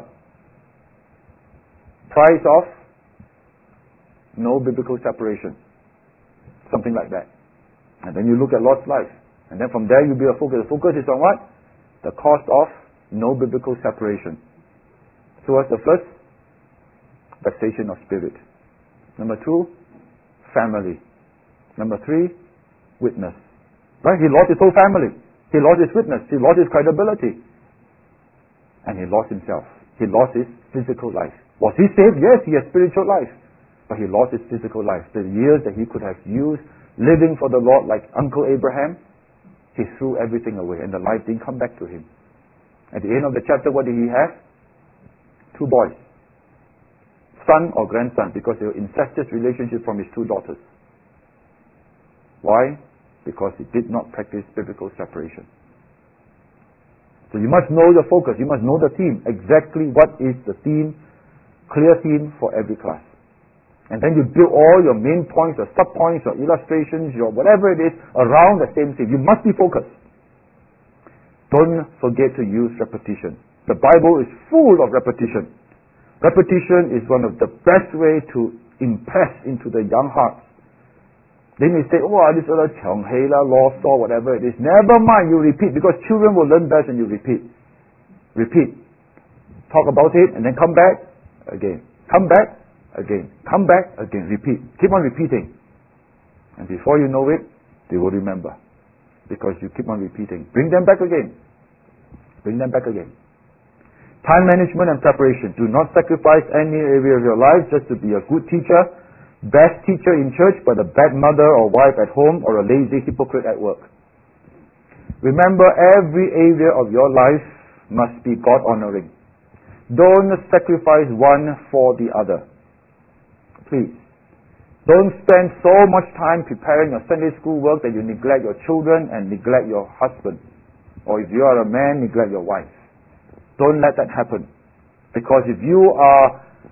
Price of no biblical separation. Something like that. And then you look at Lot's life. And then from there you'll be a focus. The focus is on what? The cost of no biblical separation. So what's the first? Vexation of spirit. Number 2, family. Number 3, witness. Right? He lost his whole family. He lost his witness. He lost his credibility. And he lost himself. He lost his physical life. Was he saved? Yes, he had spiritual life. But he lost his physical life. The years that he could have used living for the Lord like Uncle Abraham, he threw everything away and the life didn't come back to him. At the end of the chapter, what did he have? 2 boys. Son or grandson, because they were incestuous relationship from his 2 daughters. Why? Because he did not practice biblical separation. So you must know your focus. You must know the theme. Exactly what is the theme, clear theme for every class. And then you build all your main points, your sub-points, your illustrations, your whatever it is around the same theme. You must be focused. Don't forget to use repetition. The Bible is full of repetition. Repetition is one of the best way to impress into the young hearts. They may say, oh, this other law saw whatever it is. Never mind, you repeat, because children will learn best when you repeat. Repeat. Talk about it and then come back again. Come back again. Come back again. Repeat. Keep on repeating. And before you know it, they will remember. Because you keep on repeating. Bring them back again. Bring them back again. Time management and preparation. Do not sacrifice any area of your life just to be a good teacher, best teacher in church, but a bad mother or wife at home, or a lazy hypocrite at work. Remember, every area of your life must be God-honoring. Don't sacrifice one for the other. Please. Don't spend so much time preparing your Sunday school work that you neglect your children and neglect your husband. Or if you are a man, neglect your wife. Don't let that happen. Because if you are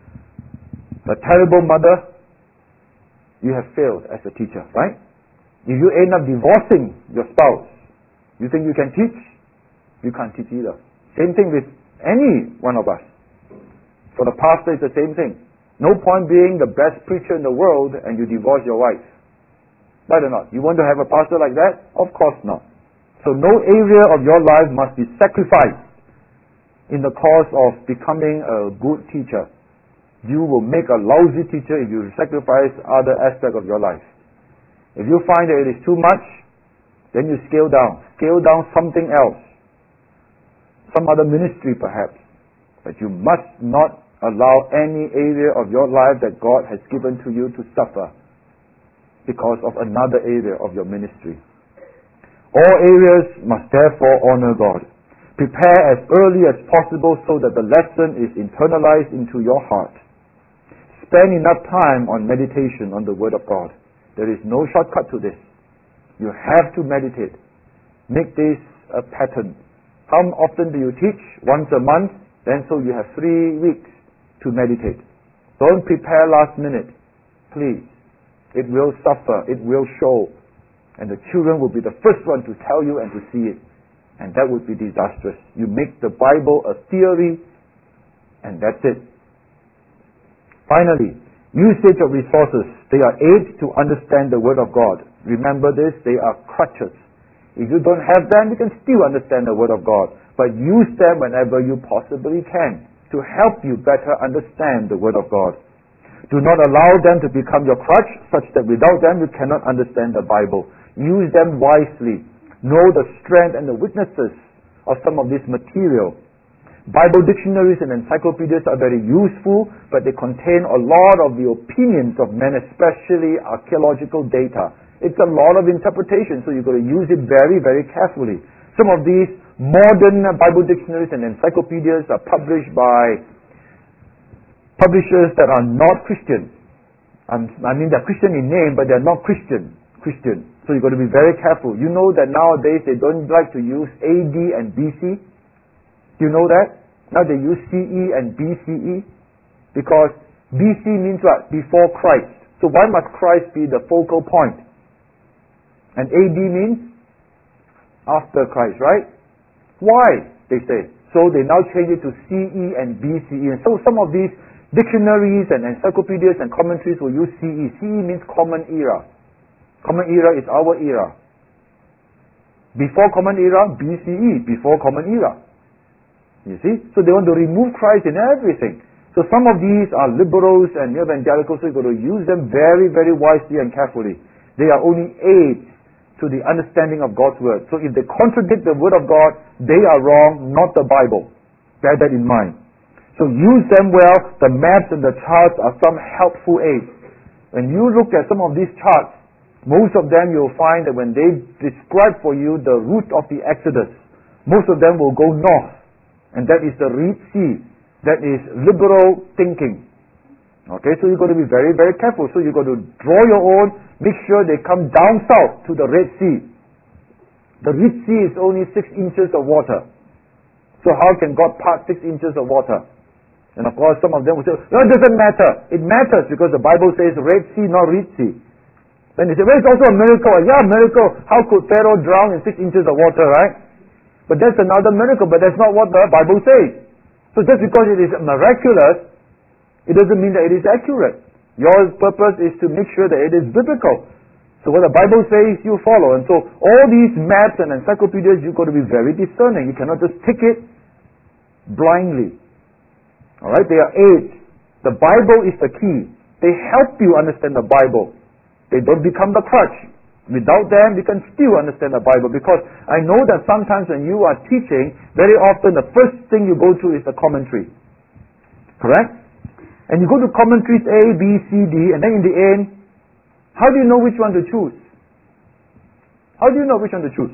a terrible mother, you have failed as a teacher, right? If you end up divorcing your spouse, you think you can teach? You can't teach either. Same thing with any one of us. For the pastor, it's the same thing. No point being the best preacher in the world and you divorce your wife. Right or not? You want to have a pastor like that? Of course not. So no area of your life must be sacrificed in the cause of becoming a good teacher. You will make a lousy teacher if you sacrifice other aspects of your life. If you find that it is too much, then you scale down. Scale down something else. Some other ministry perhaps. But you must not allow any area of your life that God has given to you to suffer because of another area of your ministry. All areas must therefore honor God. Prepare as early as possible so that the lesson is internalized into your heart. Spend enough time on meditation on the Word of God. There is no shortcut to this. You have to meditate. Make this a pattern. How often do you teach? Once a month? Then so you have 3 weeks to meditate. Don't prepare last minute. Please. It will suffer. It will show. And the children will be the first one to tell you and to see it. And that would be disastrous. You make the Bible a theory and that's it. Finally, usage of resources. They are aids to understand the Word of God. Remember this, they are crutches. If you don't have them, you can still understand the Word of God. But use them whenever you possibly can to help you better understand the Word of God. Do not allow them to become your crutch, such that without them you cannot understand the Bible. Use them wisely. Know the strength and the weaknesses of some of this material. Bible dictionaries and encyclopedias are very useful, but they contain a lot of the opinions of men, especially archaeological data. It's a lot of interpretation, so you've got to use it very, very carefully. Some of these modern Bible dictionaries and encyclopedias are published by publishers that are not Christian. I mean, they're Christian in name, but they're not Christian. So you've got to be very careful. You know that nowadays they don't like to use AD and BC. Do you know that? Now they use CE and BCE. Because BC means what? Before Christ. So why must Christ be the focal point? And AD means after Christ, right? Why? They say. So they now change it to CE and BCE. And so some of these dictionaries and encyclopedias and commentaries will use CE. CE means Common Era. Common Era is our era. Before Common Era, BCE, before Common Era. You see? So they want to remove Christ in everything. So some of these are liberals and evangelicals, so you've got to use them very, very wisely and carefully. They are only aids to the understanding of God's Word. So if they contradict the Word of God, they are wrong, not the Bible. Bear that in mind. So use them well. The maps and the charts are some helpful aids. When you look at some of these charts, most of them you'll find that when they describe for you the route of the Exodus, most of them will go north. And that is the Red Sea. That is liberal thinking. Okay, so you've got to be very, very careful. So you've got to draw your own. Make sure they come down south to the Red Sea. The Red Sea is only 6 inches of water. So how can God part 6 inches of water? And of course some of them will say, no, it doesn't matter. It matters because the Bible says Red Sea, not Red Sea. Then they say, well, it's also a miracle. Yeah, miracle. How could Pharaoh drown in 6 inches of water, right? But that's another miracle, but that's not what the Bible says. So just because it is miraculous, it doesn't mean that it is accurate. Your purpose is to make sure that it is biblical. So what the Bible says, you follow. And so all these maps and encyclopedias, you've got to be very discerning. You cannot just take it blindly. Alright, they are aids. The Bible is the key. They help you understand the Bible. They don't become the crutch. Without them, you can still understand the Bible. Because I know that sometimes when you are teaching, very often the first thing you go through is the commentary. Correct? And you go to commentaries A, B, C, D, and then in the end, how do you know which one to choose? How do you know which one to choose?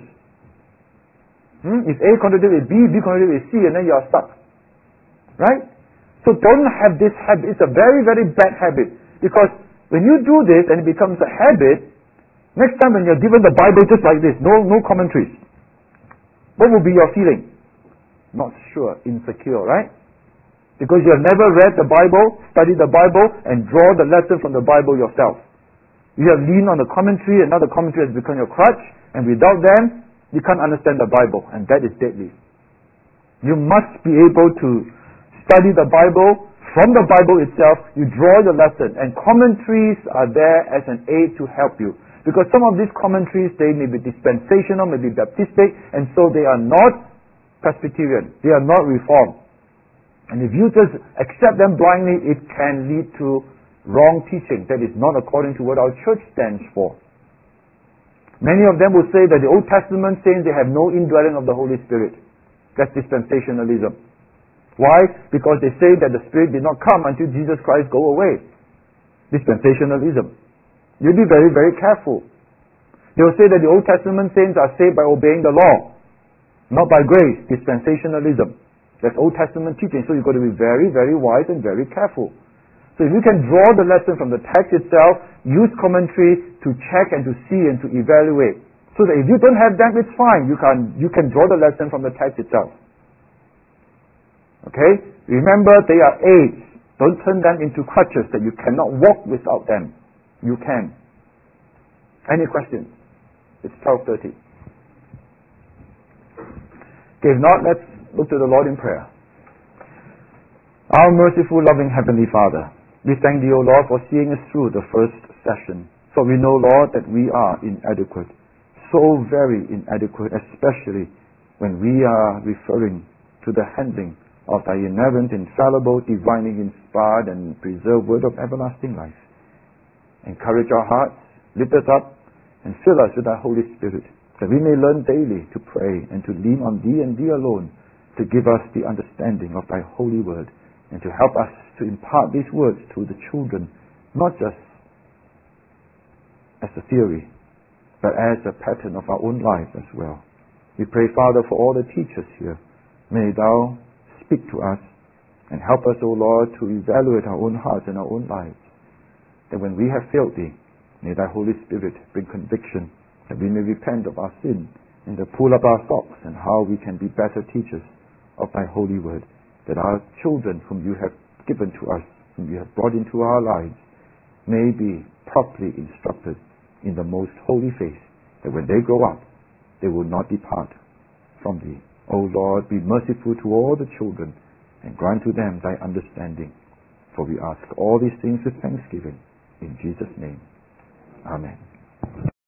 If A contradicts with B, B contradicts with C, and then you are stuck. Right? So don't have this habit. It's a very, very bad habit. Because when you do this and it becomes a habit, next time when you're given the Bible just like this, no commentaries, what will be your feeling? Not sure, insecure, right? Because you have never read the Bible, studied the Bible, and draw the lesson from the Bible yourself. You have leaned on the commentary, and now the commentary has become your crutch, and without them, you can't understand the Bible, and that is deadly. You must be able to study the Bible. From the Bible itself, you draw the lesson, and commentaries are there as an aid to help you. Because some of these commentaries, they may be dispensational, may be Baptistic, and so they are not Presbyterian. They are not Reformed. And if you just accept them blindly, it can lead to wrong teaching that is not according to what our church stands for. Many of them will say that the Old Testament saints, they have no indwelling of the Holy Spirit. That's dispensationalism. Why? Because they say that the Spirit did not come until Jesus Christ go away. Dispensationalism. You'll be very, very careful. They will say that the Old Testament saints are saved by obeying the law, not by grace. Dispensationalism. That's Old Testament teaching. So you've got to be very, very wise and very careful. So if you can draw the lesson from the text itself, use commentary to check and to see and to evaluate. So that if you don't have that, it's fine. You can draw the lesson from the text itself. Okay? Remember, they are aids. Don't turn them into crutches that you cannot walk without them. You can. Any questions? It's 12:30. Okay, if not, let's look to the Lord in prayer. Our merciful, loving Heavenly Father, we thank Thee, O Lord, for seeing us through the first session. For we know, Lord, that we are inadequate. So very inadequate, especially when we are referring to the handling of Thy inerrant, infallible, divinely inspired and preserved word of everlasting life. Encourage our hearts, lift us up, and fill us with Thy Holy Spirit, that we may learn daily to pray and to lean on Thee and Thee alone to give us the understanding of Thy holy word and to help us to impart these words to the children, not just as a theory, but as a pattern of our own lives as well. We pray, Father, for all the teachers here. May Thou speak to us and help us, O Lord, to evaluate our own hearts and our own lives. That when we have failed Thee, may Thy Holy Spirit bring conviction, that we may repent of our sin and to pull up our socks and how we can be better teachers of Thy holy word, that our children whom You have given to us, whom You have brought into our lives, may be properly instructed in the most holy faith, that when they grow up, they will not depart from Thee. O Lord, be merciful to all the children and grant to them Thy understanding. For we ask all these things with thanksgiving. In Jesus' name. Amen.